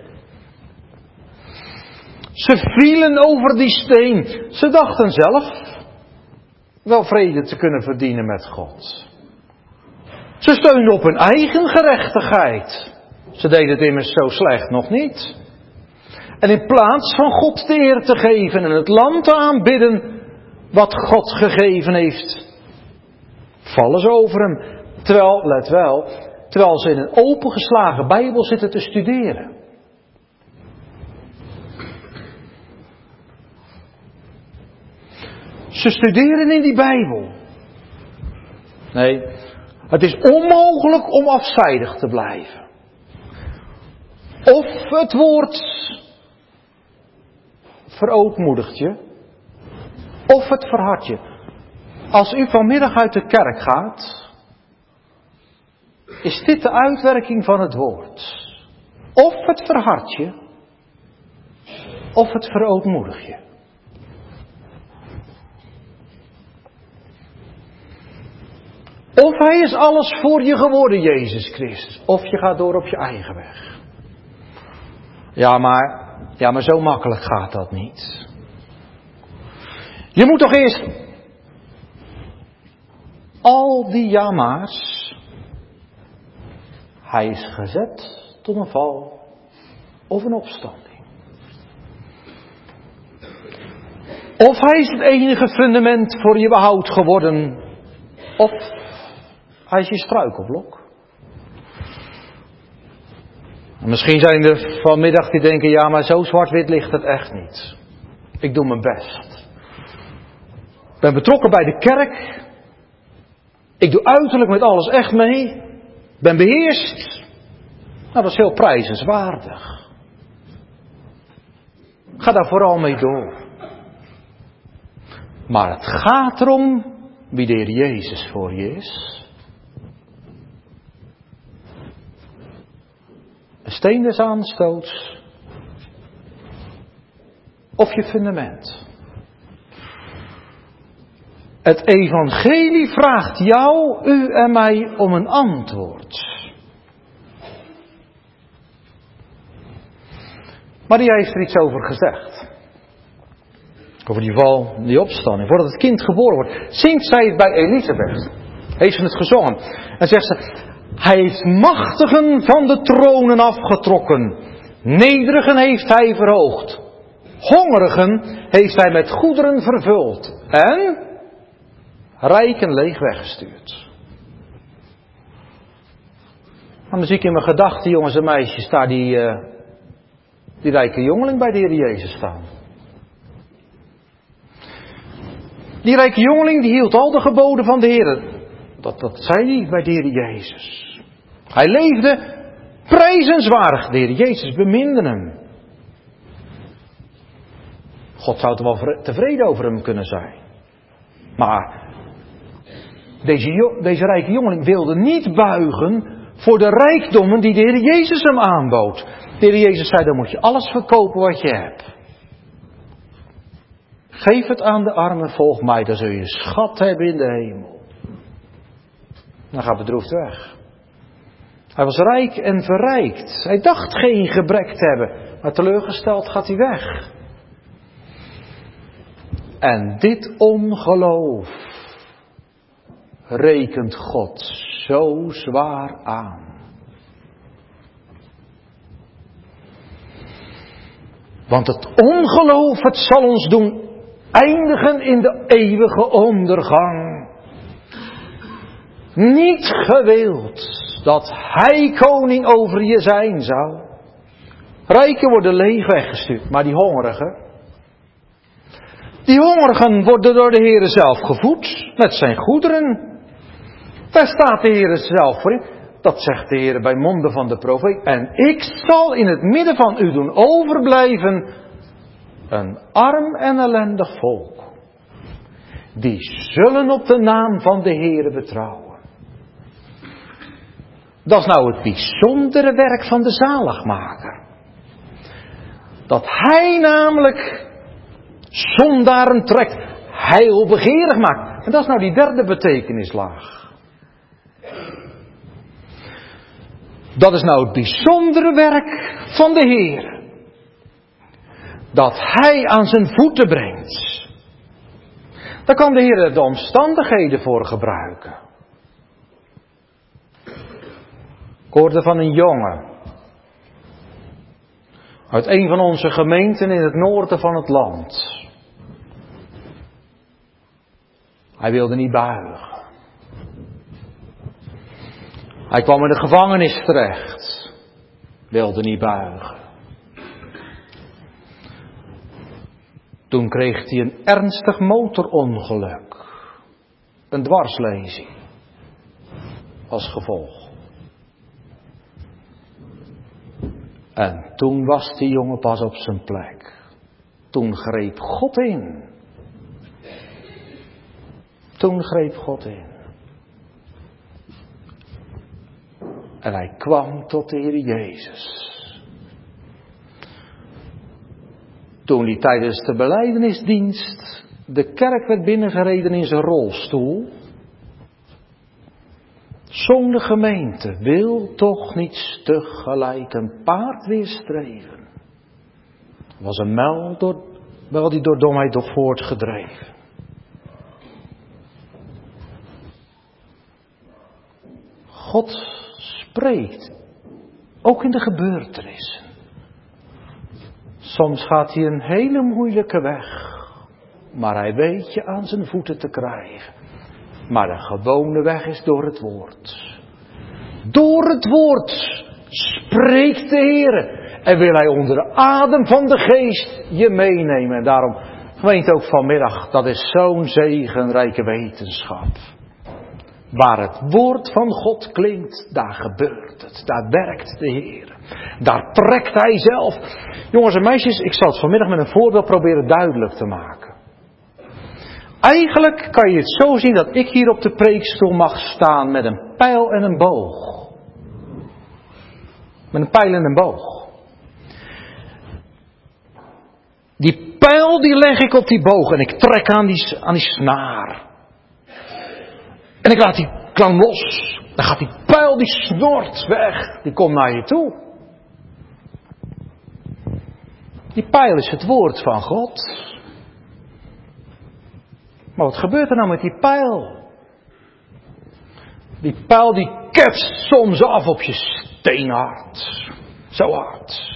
Ze vielen over die steen. Ze dachten zelf wel vrede te kunnen verdienen met God. Ze steunden op hun eigen gerechtigheid. Ze deden het immers zo slecht nog niet. En in plaats van God de eer te geven en het land te aanbidden wat God gegeven heeft, vallen ze over hem. Terwijl, let wel, terwijl ze in een opengeslagen Bijbel zitten te studeren. Ze studeren in die Bijbel. Nee, het is onmogelijk om afzijdig te blijven. Of het woord verootmoedigt je, of het verhardt je. Als u vanmiddag uit de kerk gaat, is dit de uitwerking van het woord. Of het verhardt je, of het verootmoedigt je. Of hij is alles voor je geworden, Jezus Christus. Of je gaat door op je eigen weg. Ja, maar, ja, maar zo makkelijk gaat dat niet. Je moet toch eerst al die ja-maars. Hij is gezet tot een val of een opstanding. Of hij is het enige fundament voor je behoud geworden. Of hij is je struikelblok. En misschien zijn er vanmiddag die denken, ja, maar zo zwart-wit ligt het echt niet. Ik doe mijn best. Ik ben betrokken bij de kerk. Ik doe uiterlijk met alles echt mee. Ik ben beheerst. Nou, dat is heel prijzenswaardig. Ga daar vooral mee door. Maar het gaat erom wie de Heer Jezus voor je is. Een steen des aanstoots. Of je fundament. Het evangelie vraagt jou, u en mij om een antwoord. Maria heeft er iets over gezegd. Over die val, die opstanding. Voordat het kind geboren wordt. Zingt zij het bij Elisabeth. Heeft ze het gezongen. En zegt ze, Hij heeft machtigen van de tronen afgetrokken. Nederigen heeft hij verhoogd. Hongerigen heeft hij met goederen vervuld. En rijken leeg weggestuurd. En dan zie ik in mijn gedachten, jongens en meisjes, daar die, uh, die rijke jongeling bij de Heer Jezus staan. Die rijke jongeling die hield al de geboden van de Heer. Dat, dat zei hij bij de Heer Jezus. Hij leefde prijzenswaardig. De Heer Jezus beminde hem. God zou er wel tevreden over hem kunnen zijn. Maar deze, deze rijke jongeling wilde niet buigen voor de rijkdommen die de Heer Jezus hem aanbood. De Heer Jezus zei, dan moet je alles verkopen wat je hebt. Geef het aan de armen, volg mij, dan zul je schat hebben in de hemel. Dan gaat bedroefd weg. Hij was rijk en verrijkt. Hij dacht geen gebrek te hebben, maar teleurgesteld gaat hij weg. En dit ongeloof rekent God zo zwaar aan. Want het ongeloof, het zal ons doen eindigen in de eeuwige ondergang. Niet gewild dat hij koning over je zijn zou. Rijken worden leeg weggestuurd, maar die hongerigen, die hongerigen worden door de Heere zelf gevoed met zijn goederen. Daar staat de Heere zelf voor in. Dat zegt de Heere bij monden van de profeet. En ik zal in het midden van u doen overblijven een arm en ellendig volk. Die zullen op de naam van de Heere betrouwen. Dat is nou het bijzondere werk van de zaligmaker. Dat hij namelijk zondaren trekt, heilbegeerig maakt. En dat is nou die derde betekenislaag. Dat is nou het bijzondere werk van de Heer. Dat hij aan zijn voeten brengt. Daar kan de Heer de omstandigheden voor gebruiken. Ik hoorde van een jongen uit een van onze gemeenten in het noorden van het land. Hij wilde niet buigen. Hij kwam in de gevangenis terecht. Wilde niet buigen. Toen kreeg hij een ernstig motorongeluk. Een dwarslezing. Als gevolg. En toen was die jongen pas op zijn plek. Toen greep God in. Toen greep God in. En hij kwam tot de Heer Jezus. Toen hij tijdens de belijdenisdienst de kerk werd binnengereden in zijn rolstoel, zong de gemeente, wil toch niet stug gelijk een paard weerstreven. Was een muil door, wel die door domheid door voortgedreven. God spreekt, ook in de gebeurtenissen. Soms gaat hij een hele moeilijke weg, maar hij weet je aan zijn voeten te krijgen. Maar de gewone weg is door het woord. Door het woord spreekt de Heer. En wil hij onder de adem van de geest je meenemen. En daarom, gemeente ook vanmiddag, dat is zo'n zegenrijke wetenschap. Waar het woord van God klinkt, daar gebeurt het. Daar werkt de Heer. Daar trekt hij zelf. Jongens en meisjes, ik zal het vanmiddag met een voorbeeld proberen duidelijk te maken. Eigenlijk kan je het zo zien dat ik hier op de preekstoel mag staan met een pijl en een boog. Met een pijl en een boog. Die pijl die leg ik op die boog en ik trek aan die, aan die snaar. En ik laat die klang los. Dan gaat die pijl, die snort weg. Die komt naar je toe. Die pijl is het woord van God. Maar wat gebeurt er nou met die pijl? Die pijl die ketst soms af op je steenhart. Zo hard.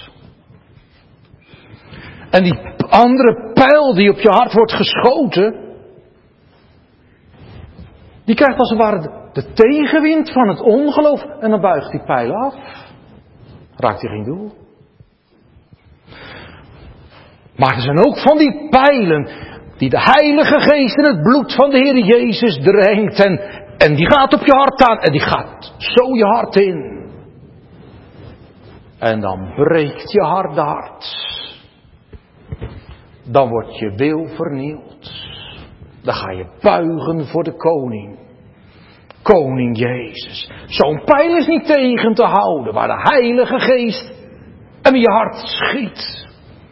En die andere pijl die op je hart wordt geschoten, die krijgt als het ware de tegenwind van het ongeloof en dan buigt die pijl af. Raakt hij geen doel. Maar er zijn ook van die pijlen die de Heilige Geest in het bloed van de Heer Jezus drenkt en, en die gaat op je hart aan en die gaat zo je hart in. En dan breekt je harde hart. Dan wordt je wil vernield. Dan ga je buigen voor de koning. Koning Jezus. Zo'n pijl is niet tegen te houden. Waar de Heilige Geest en je hart schiet.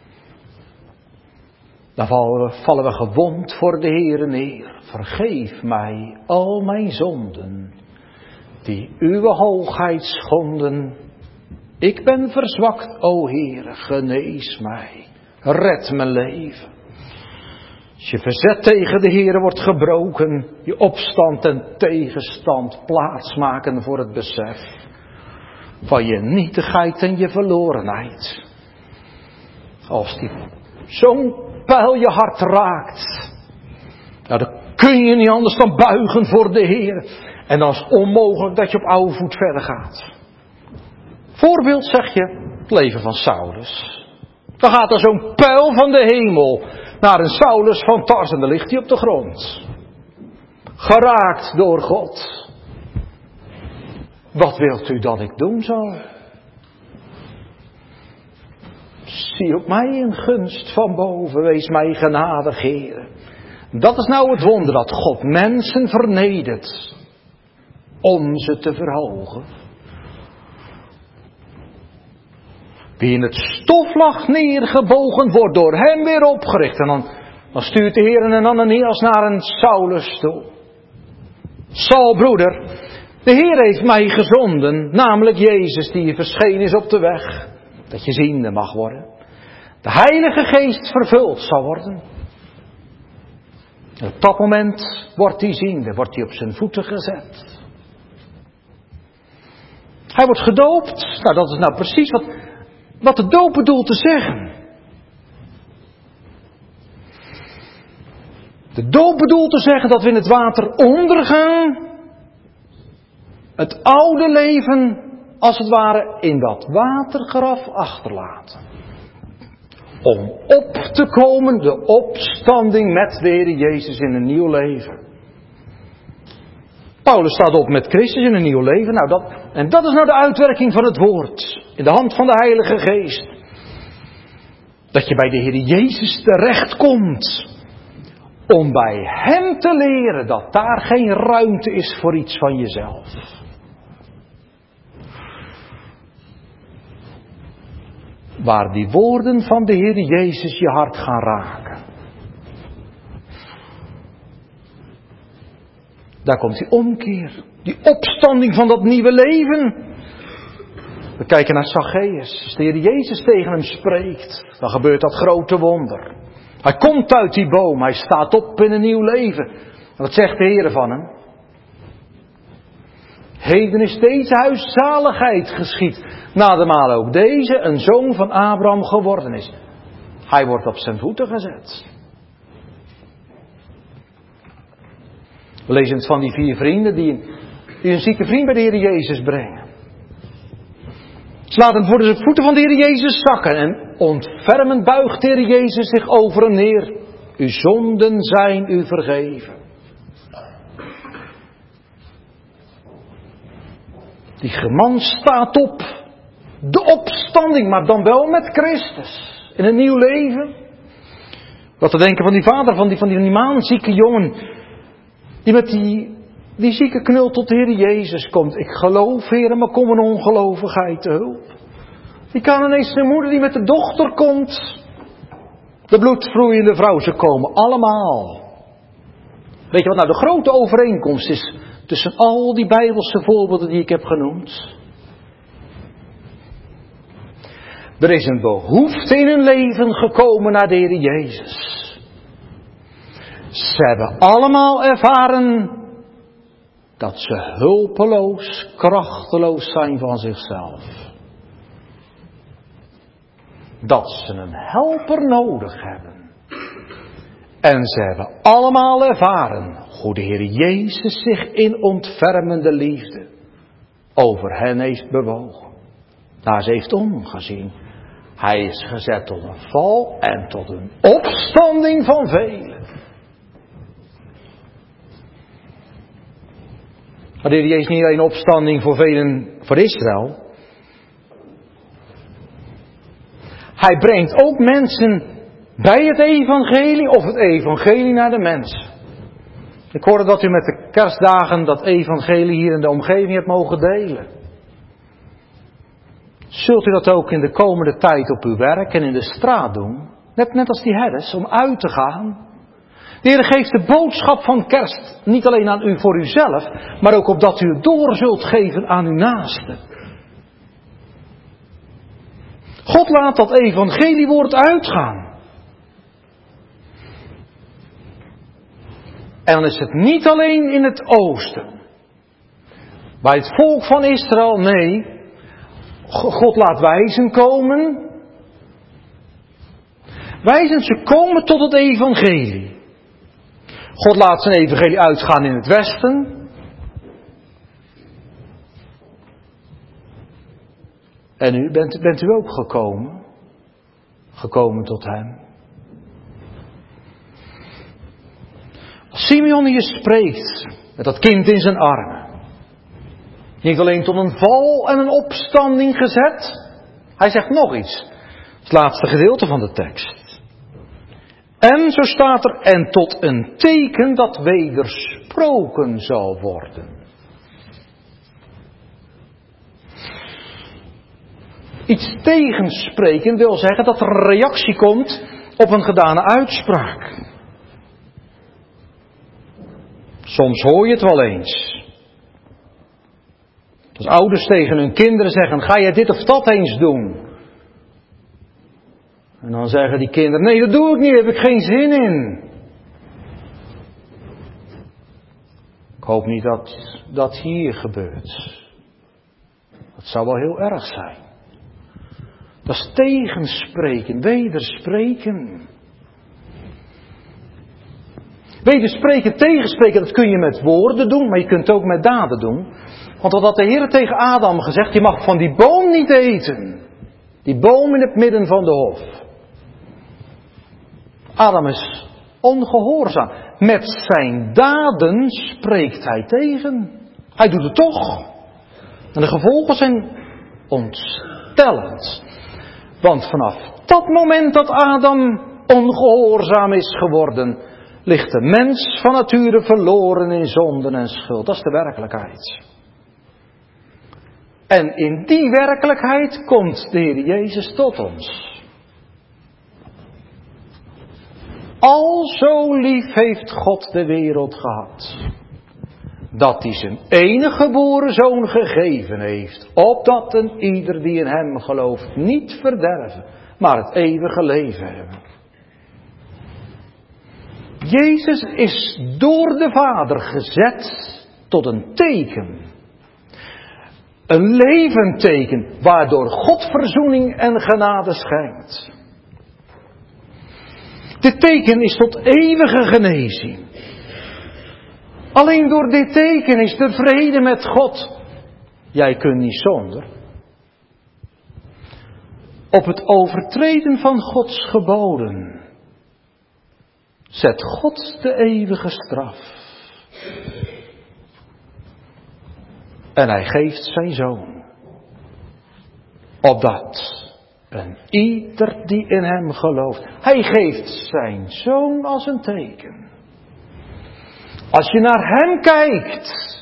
Dan vallen we, vallen we gewond voor de Heere neer. Vergeef mij al mijn zonden. Die uw hoogheid schonden. Ik ben verzwakt, o Heere, genees mij. Red mijn leven. Als je verzet tegen de Heere wordt gebroken, je opstand en tegenstand plaatsmaken voor het besef van je nietigheid en je verlorenheid. Als die zo'n pijl je hart raakt, nou dan kun je niet anders dan buigen voor de Heere. En dan is het onmogelijk dat je op oude voet verder gaat. Voorbeeld zeg je, het leven van Saulus. Dan gaat er zo'n pijl van de hemel naar een Saulus van Tars en dan ligt hij op de grond. Geraakt door God. Wat wilt u dat ik doen zal? Zie op mij in gunst van boven, wees mij genadig, Heere. Dat is nou het wonder dat God mensen vernedert om ze te verhogen. Wie in het stof lag neergebogen, wordt door hem weer opgericht. En dan, dan stuurt de Heer een Ananias naar een Saulus toe. Saul, broeder, de Heer heeft mij gezonden, namelijk Jezus die verschenen is op de weg. Dat je ziende mag worden. De Heilige Geest vervuld zal worden. En op dat moment wordt hij ziende, wordt hij op zijn voeten gezet. Hij wordt gedoopt. Nou, dat is nou precies wat... Wat de doop bedoelt te zeggen. De doop bedoelt te zeggen dat we in het water ondergaan. Het oude leven, als het ware, in dat watergraf achterlaten. Om op te komen, de opstanding met de Heer Jezus in een nieuw leven. Paulus staat op met Christus in een nieuw leven. Nou, dat, en dat is nou de uitwerking van het woord. In de hand van de Heilige Geest. Dat je bij de Heer Jezus terechtkomt. Om bij Hem te leren dat daar geen ruimte is voor iets van jezelf. Waar die woorden van de Heer Jezus je hart gaan raken. Daar komt die omkeer. Die opstanding van dat nieuwe leven. We kijken naar Zacchaeus. Als de Heer Jezus tegen hem spreekt, dan gebeurt dat grote wonder. Hij komt uit die boom. Hij staat op in een nieuw leven. En wat zegt de Heer van hem? Heden is deze huis zaligheid geschied. Nademaal ook deze een zoon van Abraham geworden is. Hij wordt op zijn voeten gezet. We lezen het van die vier vrienden die een, die een zieke vriend bij de Heer Jezus brengen. Ze laten hem voor de voeten van de Heer Jezus zakken en ontfermend buigt de Heer Jezus zich over hem neer. Uw zonden zijn u vergeven. Die man staat op. De opstanding, maar dan wel met Christus. In een nieuw leven. Wat te denken van die vader, van die, van die, van die maanzieke jongen. Die met die, die zieke knul tot de Heer Jezus komt. Ik geloof, Heer, maar kom een ongelovigheid te hulp. Die kan ineens de moeder die met de dochter komt. De bloedvloeiende vrouw, ze komen allemaal. Weet je wat nou de grote overeenkomst is tussen al die Bijbelse voorbeelden die ik heb genoemd? Er is een behoefte in hun leven gekomen naar de Heer Jezus. Ze hebben allemaal ervaren dat ze hulpeloos, krachteloos zijn van zichzelf. Dat ze een helper nodig hebben. En ze hebben allemaal ervaren hoe de Heer Jezus zich in ontfermende liefde over hen heeft bewogen. Daar ze heeft omgezien. Hij is gezet tot een val en tot een opstanding van velen. Maar de Heer Jezus niet alleen opstanding voor velen voor Israël. Hij brengt ook mensen bij het evangelie of het evangelie naar de mensen. Ik hoorde dat u met de kerstdagen dat evangelie hier in de omgeving hebt mogen delen. Zult u dat ook in de komende tijd op uw werk en in de straat doen? Net, net als die herders, om uit te gaan. De Heer geeft de boodschap van kerst niet alleen aan u voor uzelf, maar ook opdat u het door zult geven aan uw naasten. God laat dat evangeliewoord uitgaan. En dan is het niet alleen in het oosten. Bij het volk van Israël, nee. God laat wijzen komen. Wijzen ze komen tot het evangelie. God laat zijn evangelie uitgaan in het westen. En u, bent, bent u ook gekomen? Gekomen tot hem? Als Simeon hier spreekt, met dat kind in zijn armen. Niet alleen tot een val en een opstanding gezet. Hij zegt nog iets. Het laatste gedeelte van de tekst. En zo staat er, en tot een teken dat wedersproken zal worden. Iets tegenspreken wil zeggen dat er een reactie komt op een gedane uitspraak. Soms hoor je het wel eens. Als ouders tegen hun kinderen zeggen, ga jij dit of dat eens doen? En dan zeggen die kinderen, nee dat doe ik niet, daar heb ik geen zin in. Ik hoop niet dat dat hier gebeurt. Dat zou wel heel erg zijn. Dat is tegenspreken, wederspreken. Wederspreken, tegenspreken, dat kun je met woorden doen, maar je kunt het ook met daden doen. Want wat had de Heer tegen Adam gezegd, je mag van die boom niet eten. Die boom in het midden van de hof. Adam is ongehoorzaam. Met zijn daden spreekt hij tegen. Hij doet het toch. En de gevolgen zijn ontstellend. Want vanaf dat moment dat Adam ongehoorzaam is geworden, ligt de mens van nature verloren in zonden en schuld. Dat is de werkelijkheid. En in die werkelijkheid komt de Heer Jezus tot ons. Al zo lief heeft God de wereld gehad, dat hij zijn enige geboren zoon gegeven heeft, opdat een ieder die in hem gelooft niet verderven, maar het eeuwige leven hebben. Jezus is door de Vader gezet tot een teken. Een levend teken, waardoor God verzoening en genade schenkt. Dit teken is tot eeuwige genezing. Alleen door dit teken is de vrede met God. Jij kunt niet zonder. Op het overtreden van Gods geboden zet God de eeuwige straf. En hij geeft zijn zoon. Opdat een ieder die in hem gelooft. Hij geeft zijn zoon als een teken. Als je naar hem kijkt.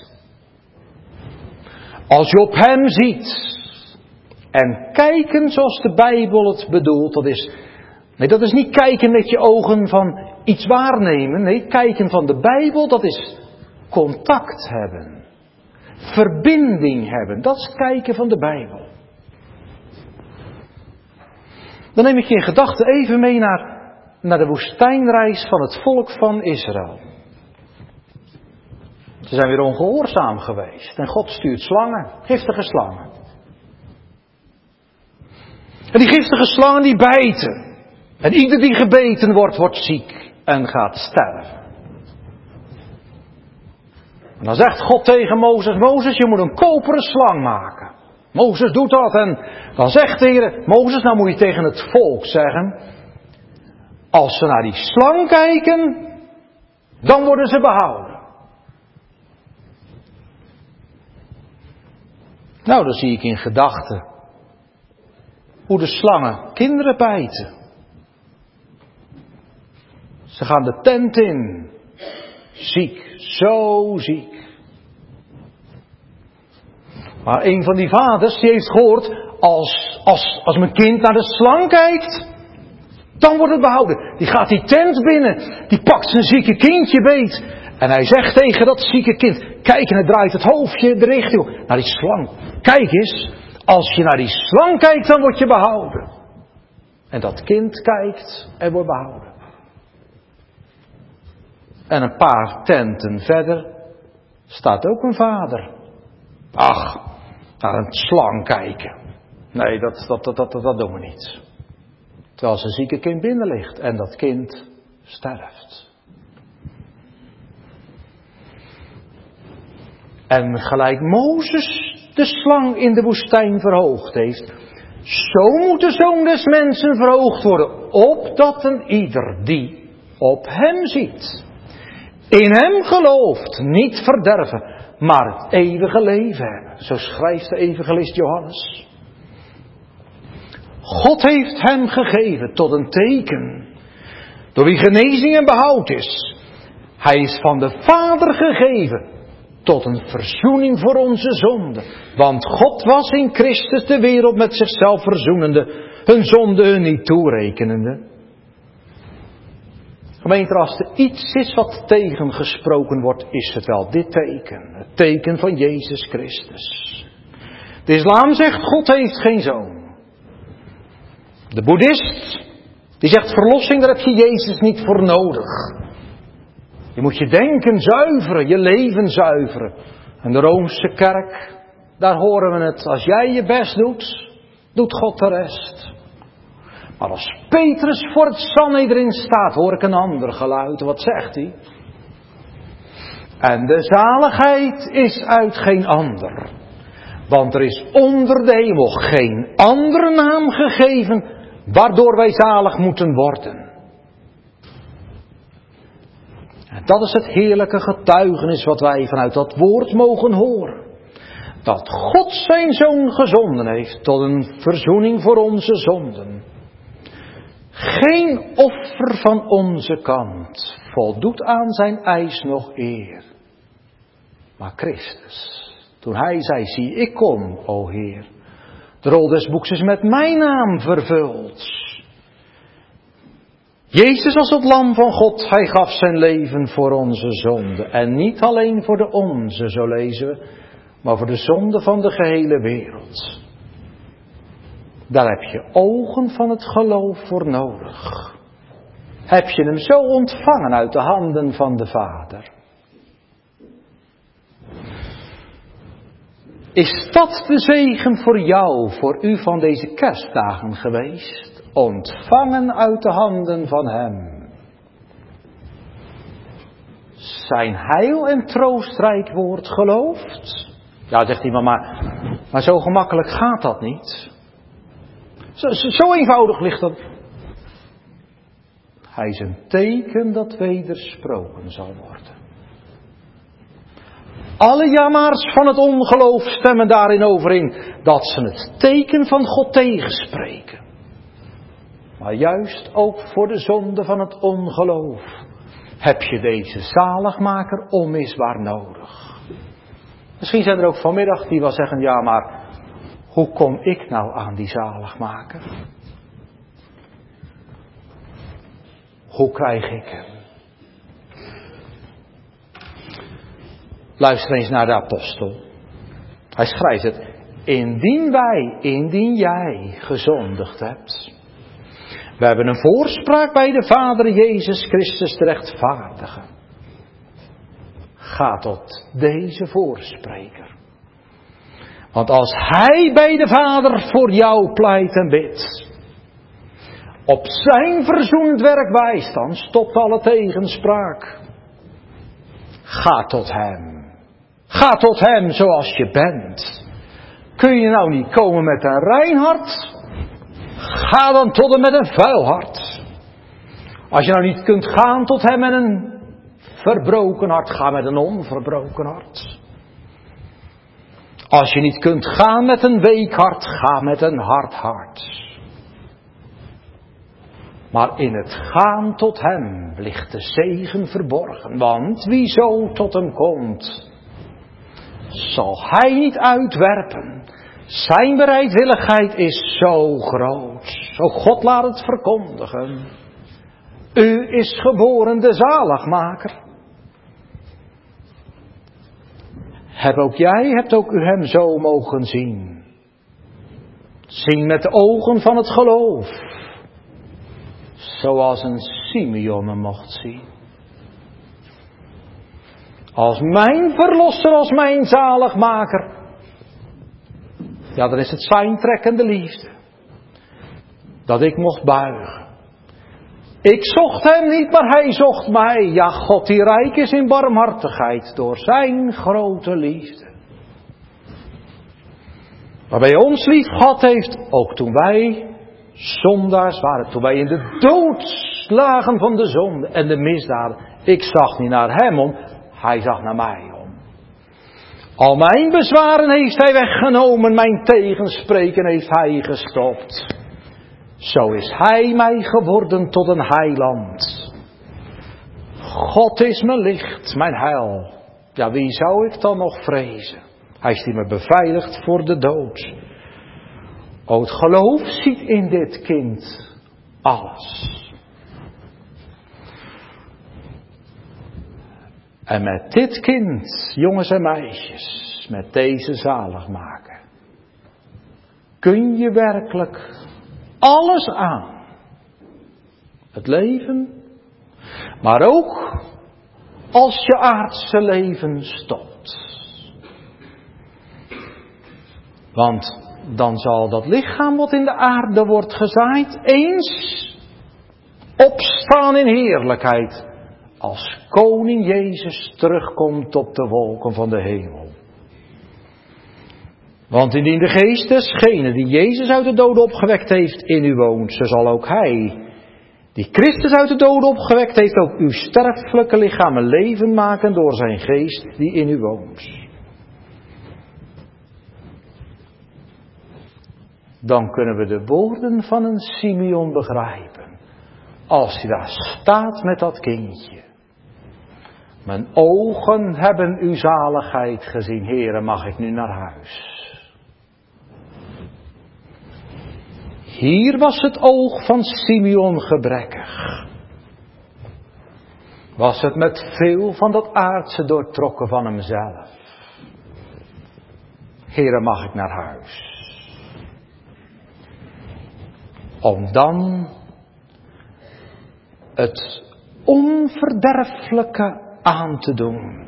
Als je op hem ziet. En kijken zoals de Bijbel het bedoelt. Dat is, nee, dat is niet kijken met je ogen van iets waarnemen. Nee, kijken van de Bijbel, dat is contact hebben. Verbinding hebben. Dat is kijken van de Bijbel. Dan neem ik je in gedachten even mee naar, naar de woestijnreis van het volk van Israël. Ze zijn weer ongehoorzaam geweest. En God stuurt slangen, giftige slangen. En die giftige slangen die bijten. En ieder die gebeten wordt, wordt ziek en gaat sterven. En dan zegt God tegen Mozes, Mozes, je moet een koperen slang maken. Mozes doet dat en dan zegt de Heer, Mozes, nou moet je tegen het volk zeggen, als ze naar die slang kijken, dan worden ze behouden. Nou, dan zie ik in gedachten hoe de slangen kinderen bijten. Ze gaan de tent in. Ziek, zo ziek. Maar een van die vaders die heeft gehoord, als, als, als mijn kind naar de slang kijkt, dan wordt het behouden. Die gaat die tent binnen, die pakt zijn zieke kindje beet. En hij zegt tegen dat zieke kind, kijk, en hij draait het hoofdje de richting naar die slang. Kijk eens, als je naar die slang kijkt, dan word je behouden. En dat kind kijkt en wordt behouden. En een paar tenten verder staat ook een vader. Ach, naar een slang kijken. Nee, dat, dat, dat, dat, dat doen we niet. Terwijl zijn zieke kind binnen ligt en dat kind sterft. En gelijk Mozes de slang in de woestijn verhoogd heeft, zo moet de Zoon des Mensen verhoogd worden, opdat een ieder die op hem ziet, in hem gelooft, niet verderven, maar het eeuwige leven hebben. Zo schrijft de evangelist Johannes. God heeft hem gegeven tot een teken, door wie genezing en behoud is. Hij is van de Vader gegeven tot een verzoening voor onze zonden. Want God was in Christus de wereld met zichzelf verzoenende, hun zonde hun niet toerekenende. Gemeente, als er iets is wat tegengesproken wordt, is het wel dit teken. Het teken van Jezus Christus. De islam zegt, God heeft geen zoon. De boeddhist, die zegt, verlossing, daar heb je Jezus niet voor nodig. Je moet je denken zuiveren, je leven zuiveren. En de Roomse kerk, daar horen we het. Als jij je best doet, doet God de rest. Maar als Petrus voor het Sanhedrin staat, hoor ik een ander geluid. Wat zegt hij? En de zaligheid is uit geen ander. Want er is onder de hemel geen andere naam gegeven, waardoor wij zalig moeten worden. En dat is het heerlijke getuigenis wat wij vanuit dat woord mogen horen. Dat God zijn Zoon gezonden heeft tot een verzoening voor onze zonden. Geen offer van onze kant voldoet aan zijn eis nog eer. Maar Christus, toen hij zei, zie ik kom, o Heer. De rol des boeks is met mijn naam vervuld. Jezus als het lam van God, hij gaf zijn leven voor onze zonde. En niet alleen voor de onze, zo lezen we, maar voor de zonde van de gehele wereld. Daar heb je ogen van het geloof voor nodig. Heb je hem zo ontvangen uit de handen van de Vader? Is dat de zegen voor jou, voor u van deze kerstdagen geweest? Ontvangen uit de handen van hem. Zijn heil en troostrijk woord geloofd? Ja, zegt iemand, maar, maar zo gemakkelijk gaat dat niet. Zo, zo, zo eenvoudig ligt dat. Hij is een teken dat wedersproken zal worden. Alle jamaars van het ongeloof stemmen daarin overeen dat ze het teken van God tegenspreken. Maar juist ook voor de zonde van het ongeloof heb je deze zaligmaker onmisbaar nodig. Misschien zijn er ook vanmiddag die wel zeggen, ja maar hoe kom ik nou aan die zaligmaker? Hoe krijg ik hem? Luister eens naar de apostel. Hij schrijft het. Indien wij, indien jij gezondigd hebt. We hebben een voorspraak bij de Vader Jezus Christus te rechtvaardigen. Ga tot deze voorspreker. Want als hij bij de Vader voor jou pleit en bidt, op zijn verzoend werk wijst, dan stopt alle tegenspraak. Ga tot hem. Ga tot hem zoals je bent. Kun je nou niet komen met een rein hart? Ga dan tot hem met een vuil hart. Als je nou niet kunt gaan tot hem met een verbroken hart, ga met een onverbroken hart. Als je niet kunt gaan met een week hart, ga met een hard hart. Maar in het gaan tot hem ligt de zegen verborgen. Want wie zo tot hem komt, zal hij niet uitwerpen. Zijn bereidwilligheid is zo groot. Zo God laat het verkondigen. U is geboren de zaligmaker. Heb ook jij, hebt ook u hem zo mogen zien. Zien met de ogen van het geloof. Zoals een Simeon hem mocht zien. Als mijn verlosser, als mijn zaligmaker. Ja, dan is het zijn trekkende liefde. Dat ik mocht buigen. Ik zocht hem niet, maar hij zocht mij. Ja, God die rijk is in barmhartigheid door zijn grote liefde. Waarbij ons lief gehad heeft, ook toen wij zondaars waren. Toen wij in de dood lagen van de zonde en de misdaden. Ik zag niet naar hem om, hij zag naar mij om. Al mijn bezwaren heeft hij weggenomen, mijn tegenspreken heeft hij gestopt. Zo is hij mij geworden tot een heiland. God is mijn licht, mijn heil. Ja, wie zou ik dan nog vrezen? Hij is die me beveiligt voor de dood. O, het geloof ziet in dit kind alles. En met dit kind, jongens en meisjes, met deze zaligmaker, kun je werkelijk alles aan. Het leven, maar ook als je aardse leven stopt. Want dan zal dat lichaam wat in de aarde wordt gezaaid eens opstaan in heerlijkheid. Als koning Jezus terugkomt op de wolken van de hemel. Want indien de geest desgene die Jezus uit de doden opgewekt heeft in u woont, zo zal ook hij, die Christus uit de doden opgewekt heeft, ook uw sterfelijke lichamen leven maken door zijn geest die in u woont. Dan kunnen we de woorden van een Simeon begrijpen. Als hij daar staat met dat kindje. Mijn ogen hebben uw zaligheid gezien. Heere, mag ik nu naar huis? Hier was het oog van Simeon gebrekkig. Was het met veel van dat aardse doortrokken van hemzelf. Heere, mag ik naar huis? Om dan het onverderfelijke aan te doen.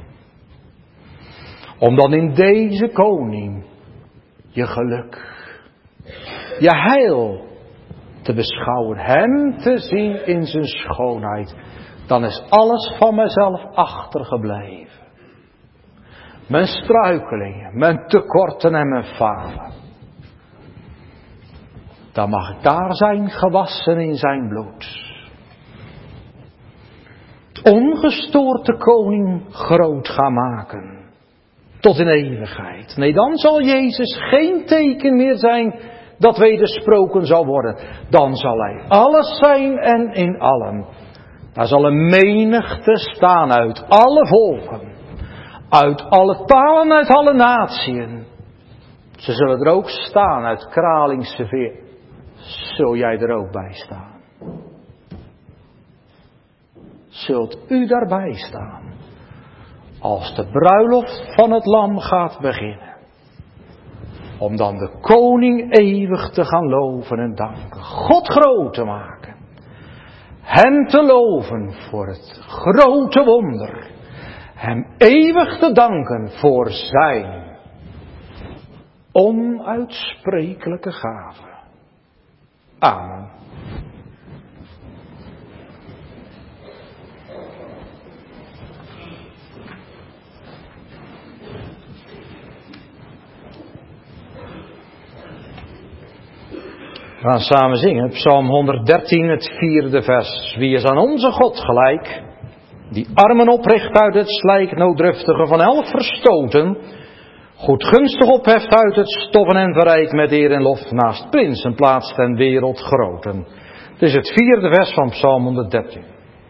Om dan in deze koning je geluk, je heil te beschouwen, hem te zien in zijn schoonheid. Dan is alles van mezelf achtergebleven. Mijn struikelingen, mijn tekorten en mijn falen. Dan mag ik daar zijn gewassen in zijn bloed. Het ongestoord de koning groot gaan maken. Tot in eeuwigheid. Nee, dan zal Jezus geen teken meer zijn dat wedersproken zal worden. Dan zal hij alles zijn en in allen. Daar zal een menigte staan uit alle volken. Uit alle talen, uit alle natieën. Ze zullen er ook staan uit Kralingse Veer. Zul jij er ook bij staan? Zult u daarbij staan? Als de bruiloft van het lam gaat beginnen. Om dan de koning eeuwig te gaan loven en danken. God groot te maken. Hem te loven voor het grote wonder. hem eeuwig te danken voor zijn onuitsprekelijke gave. Amen. We gaan samen zingen, Psalm honderddertien, het vierde vers. Wie is aan onze God gelijk, die armen opricht uit het slijk, nooddruftige van elk verstoten, goedgunstig opheft uit het stoffen en verrijk met eer en lof, naast prinsen plaatst en wereld groten. Het is het vierde vers van Psalm honderddertien.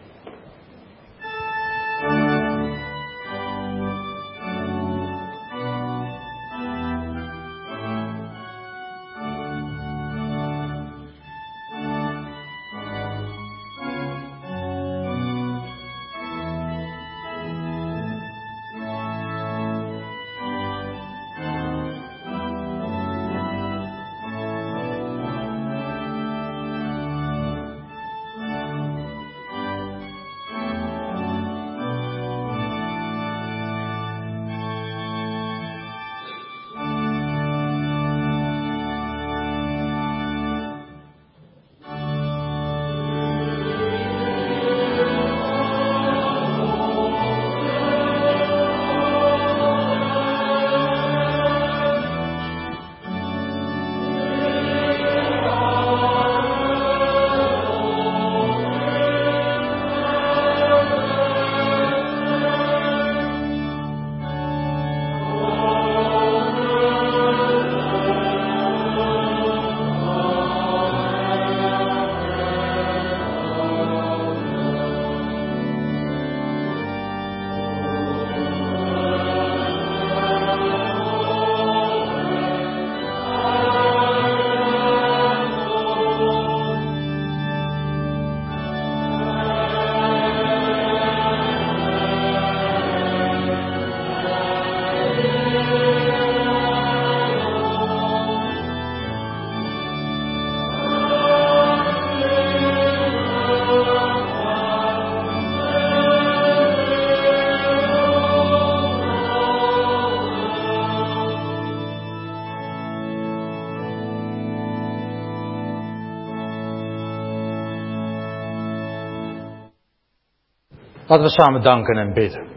Laten we samen danken en bidden.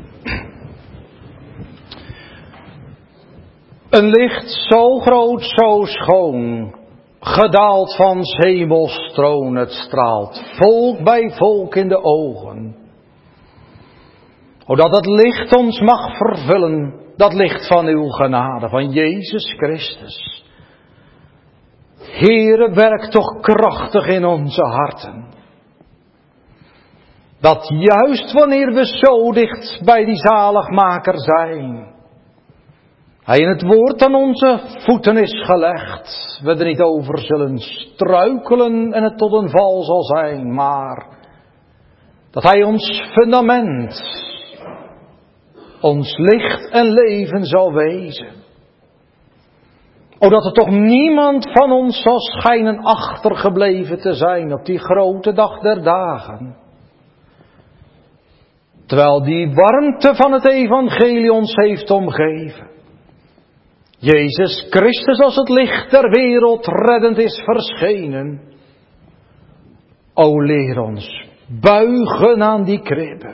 Een licht zo groot, zo schoon, gedaald van 's hemels troon, het straalt volk bij volk in de ogen. O, dat het licht ons mag vervullen, dat licht van uw genade, van Jezus Christus. Heere, werk toch krachtig in onze harten. Dat juist wanneer we zo dicht bij die zaligmaker zijn, Hij in het woord aan onze voeten is gelegd, we er niet over zullen struikelen en het tot een val zal zijn, maar dat Hij ons fundament, ons licht en leven zal wezen. O, dat er toch niemand van ons zal schijnen achtergebleven te zijn op die grote dag der dagen. Terwijl die warmte van het evangelie ons heeft omgeven. Jezus Christus als het licht der wereld reddend is verschenen. O, leer ons buigen aan die kribbe.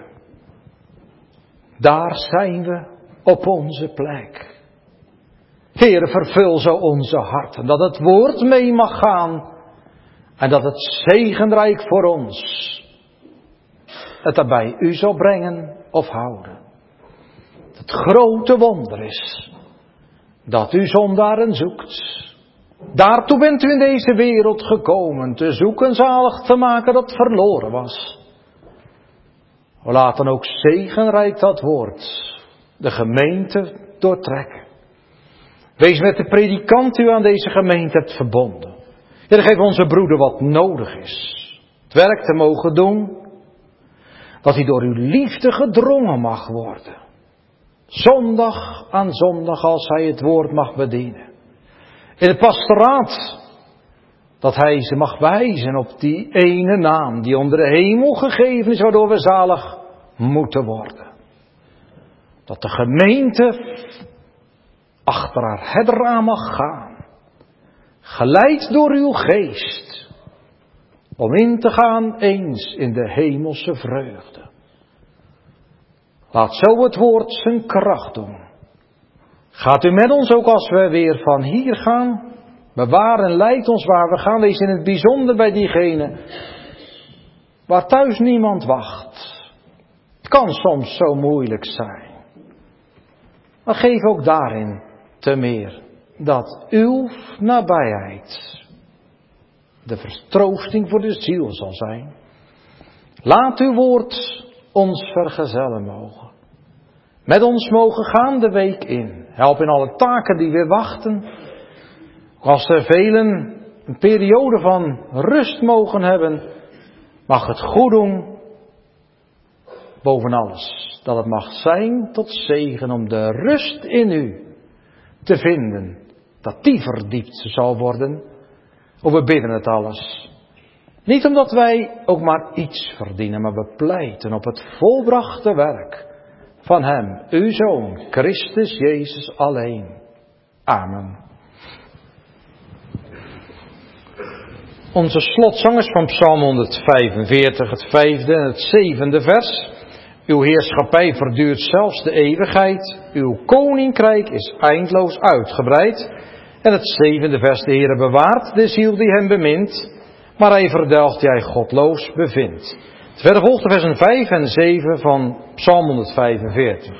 Daar zijn we op onze plek. Heere, vervul zo onze harten, dat het woord mee mag gaan en dat het zegenrijk voor ons het er bij u zal brengen of houden. Het grote wonder is dat u zondaren zoekt. Daartoe bent u in deze wereld gekomen, te zoeken zalig te maken dat verloren was. Laat dan ook zegenrijk dat woord de gemeente doortrekken. Wees met de predikant die u aan deze gemeente hebt verbonden. Heer, geef onze broeder wat nodig is. Het werk te mogen doen. Dat hij door uw liefde gedrongen mag worden. Zondag aan zondag als hij het woord mag bedienen. In het pastoraat. Dat hij ze mag wijzen op die ene naam die onder de hemel gegeven is, waardoor we zalig moeten worden. Dat de gemeente achter haar herder aan mag gaan. Geleid door uw geest. Om in te gaan eens in de hemelse vreugde. Laat zo het woord zijn kracht doen. Gaat u met ons ook als we weer van hier gaan? Bewaar en leid ons waar we gaan. Wees in het bijzonder bij diegenen waar thuis niemand wacht. Het kan soms zo moeilijk zijn. Maar geef ook daarin te meer dat uw nabijheid de vertroosting voor de ziel zal zijn. Laat uw woord ons vergezellen mogen. Met ons mogen gaan de week in. Help in alle taken die weer wachten. Als er velen een periode van rust mogen hebben, mag het goed doen boven alles. Dat het mag zijn tot zegen om de rust in u te vinden. Dat die verdiept zal worden. Of we bidden het alles. Niet omdat wij ook maar iets verdienen, maar we pleiten op het volbrachte werk van Hem, uw Zoon, Christus Jezus alleen. Amen. Onze slotzangers van Psalm honderdvijfenveertig, het vijfde en het zevende vers. Uw heerschappij verduurt zelfs de eeuwigheid. Uw koninkrijk is eindloos uitgebreid. En het zevende vers, de Heere bewaart de ziel die hem bemint, maar hij verdelgt die hij godloos bevindt. Het verder volgt de versen vijf en zeven van Psalm honderdvijfenveertig.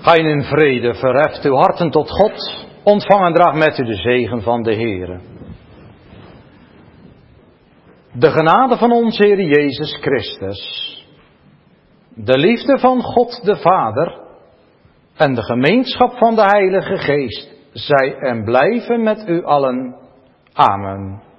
Ga in vrede, verheft uw harten tot God. Ontvang en draag met u de zegen van de Heere. De genade van onze Heer Jezus Christus, de liefde van God de Vader en de gemeenschap van de Heilige Geest zij en blijven met u allen. Amen.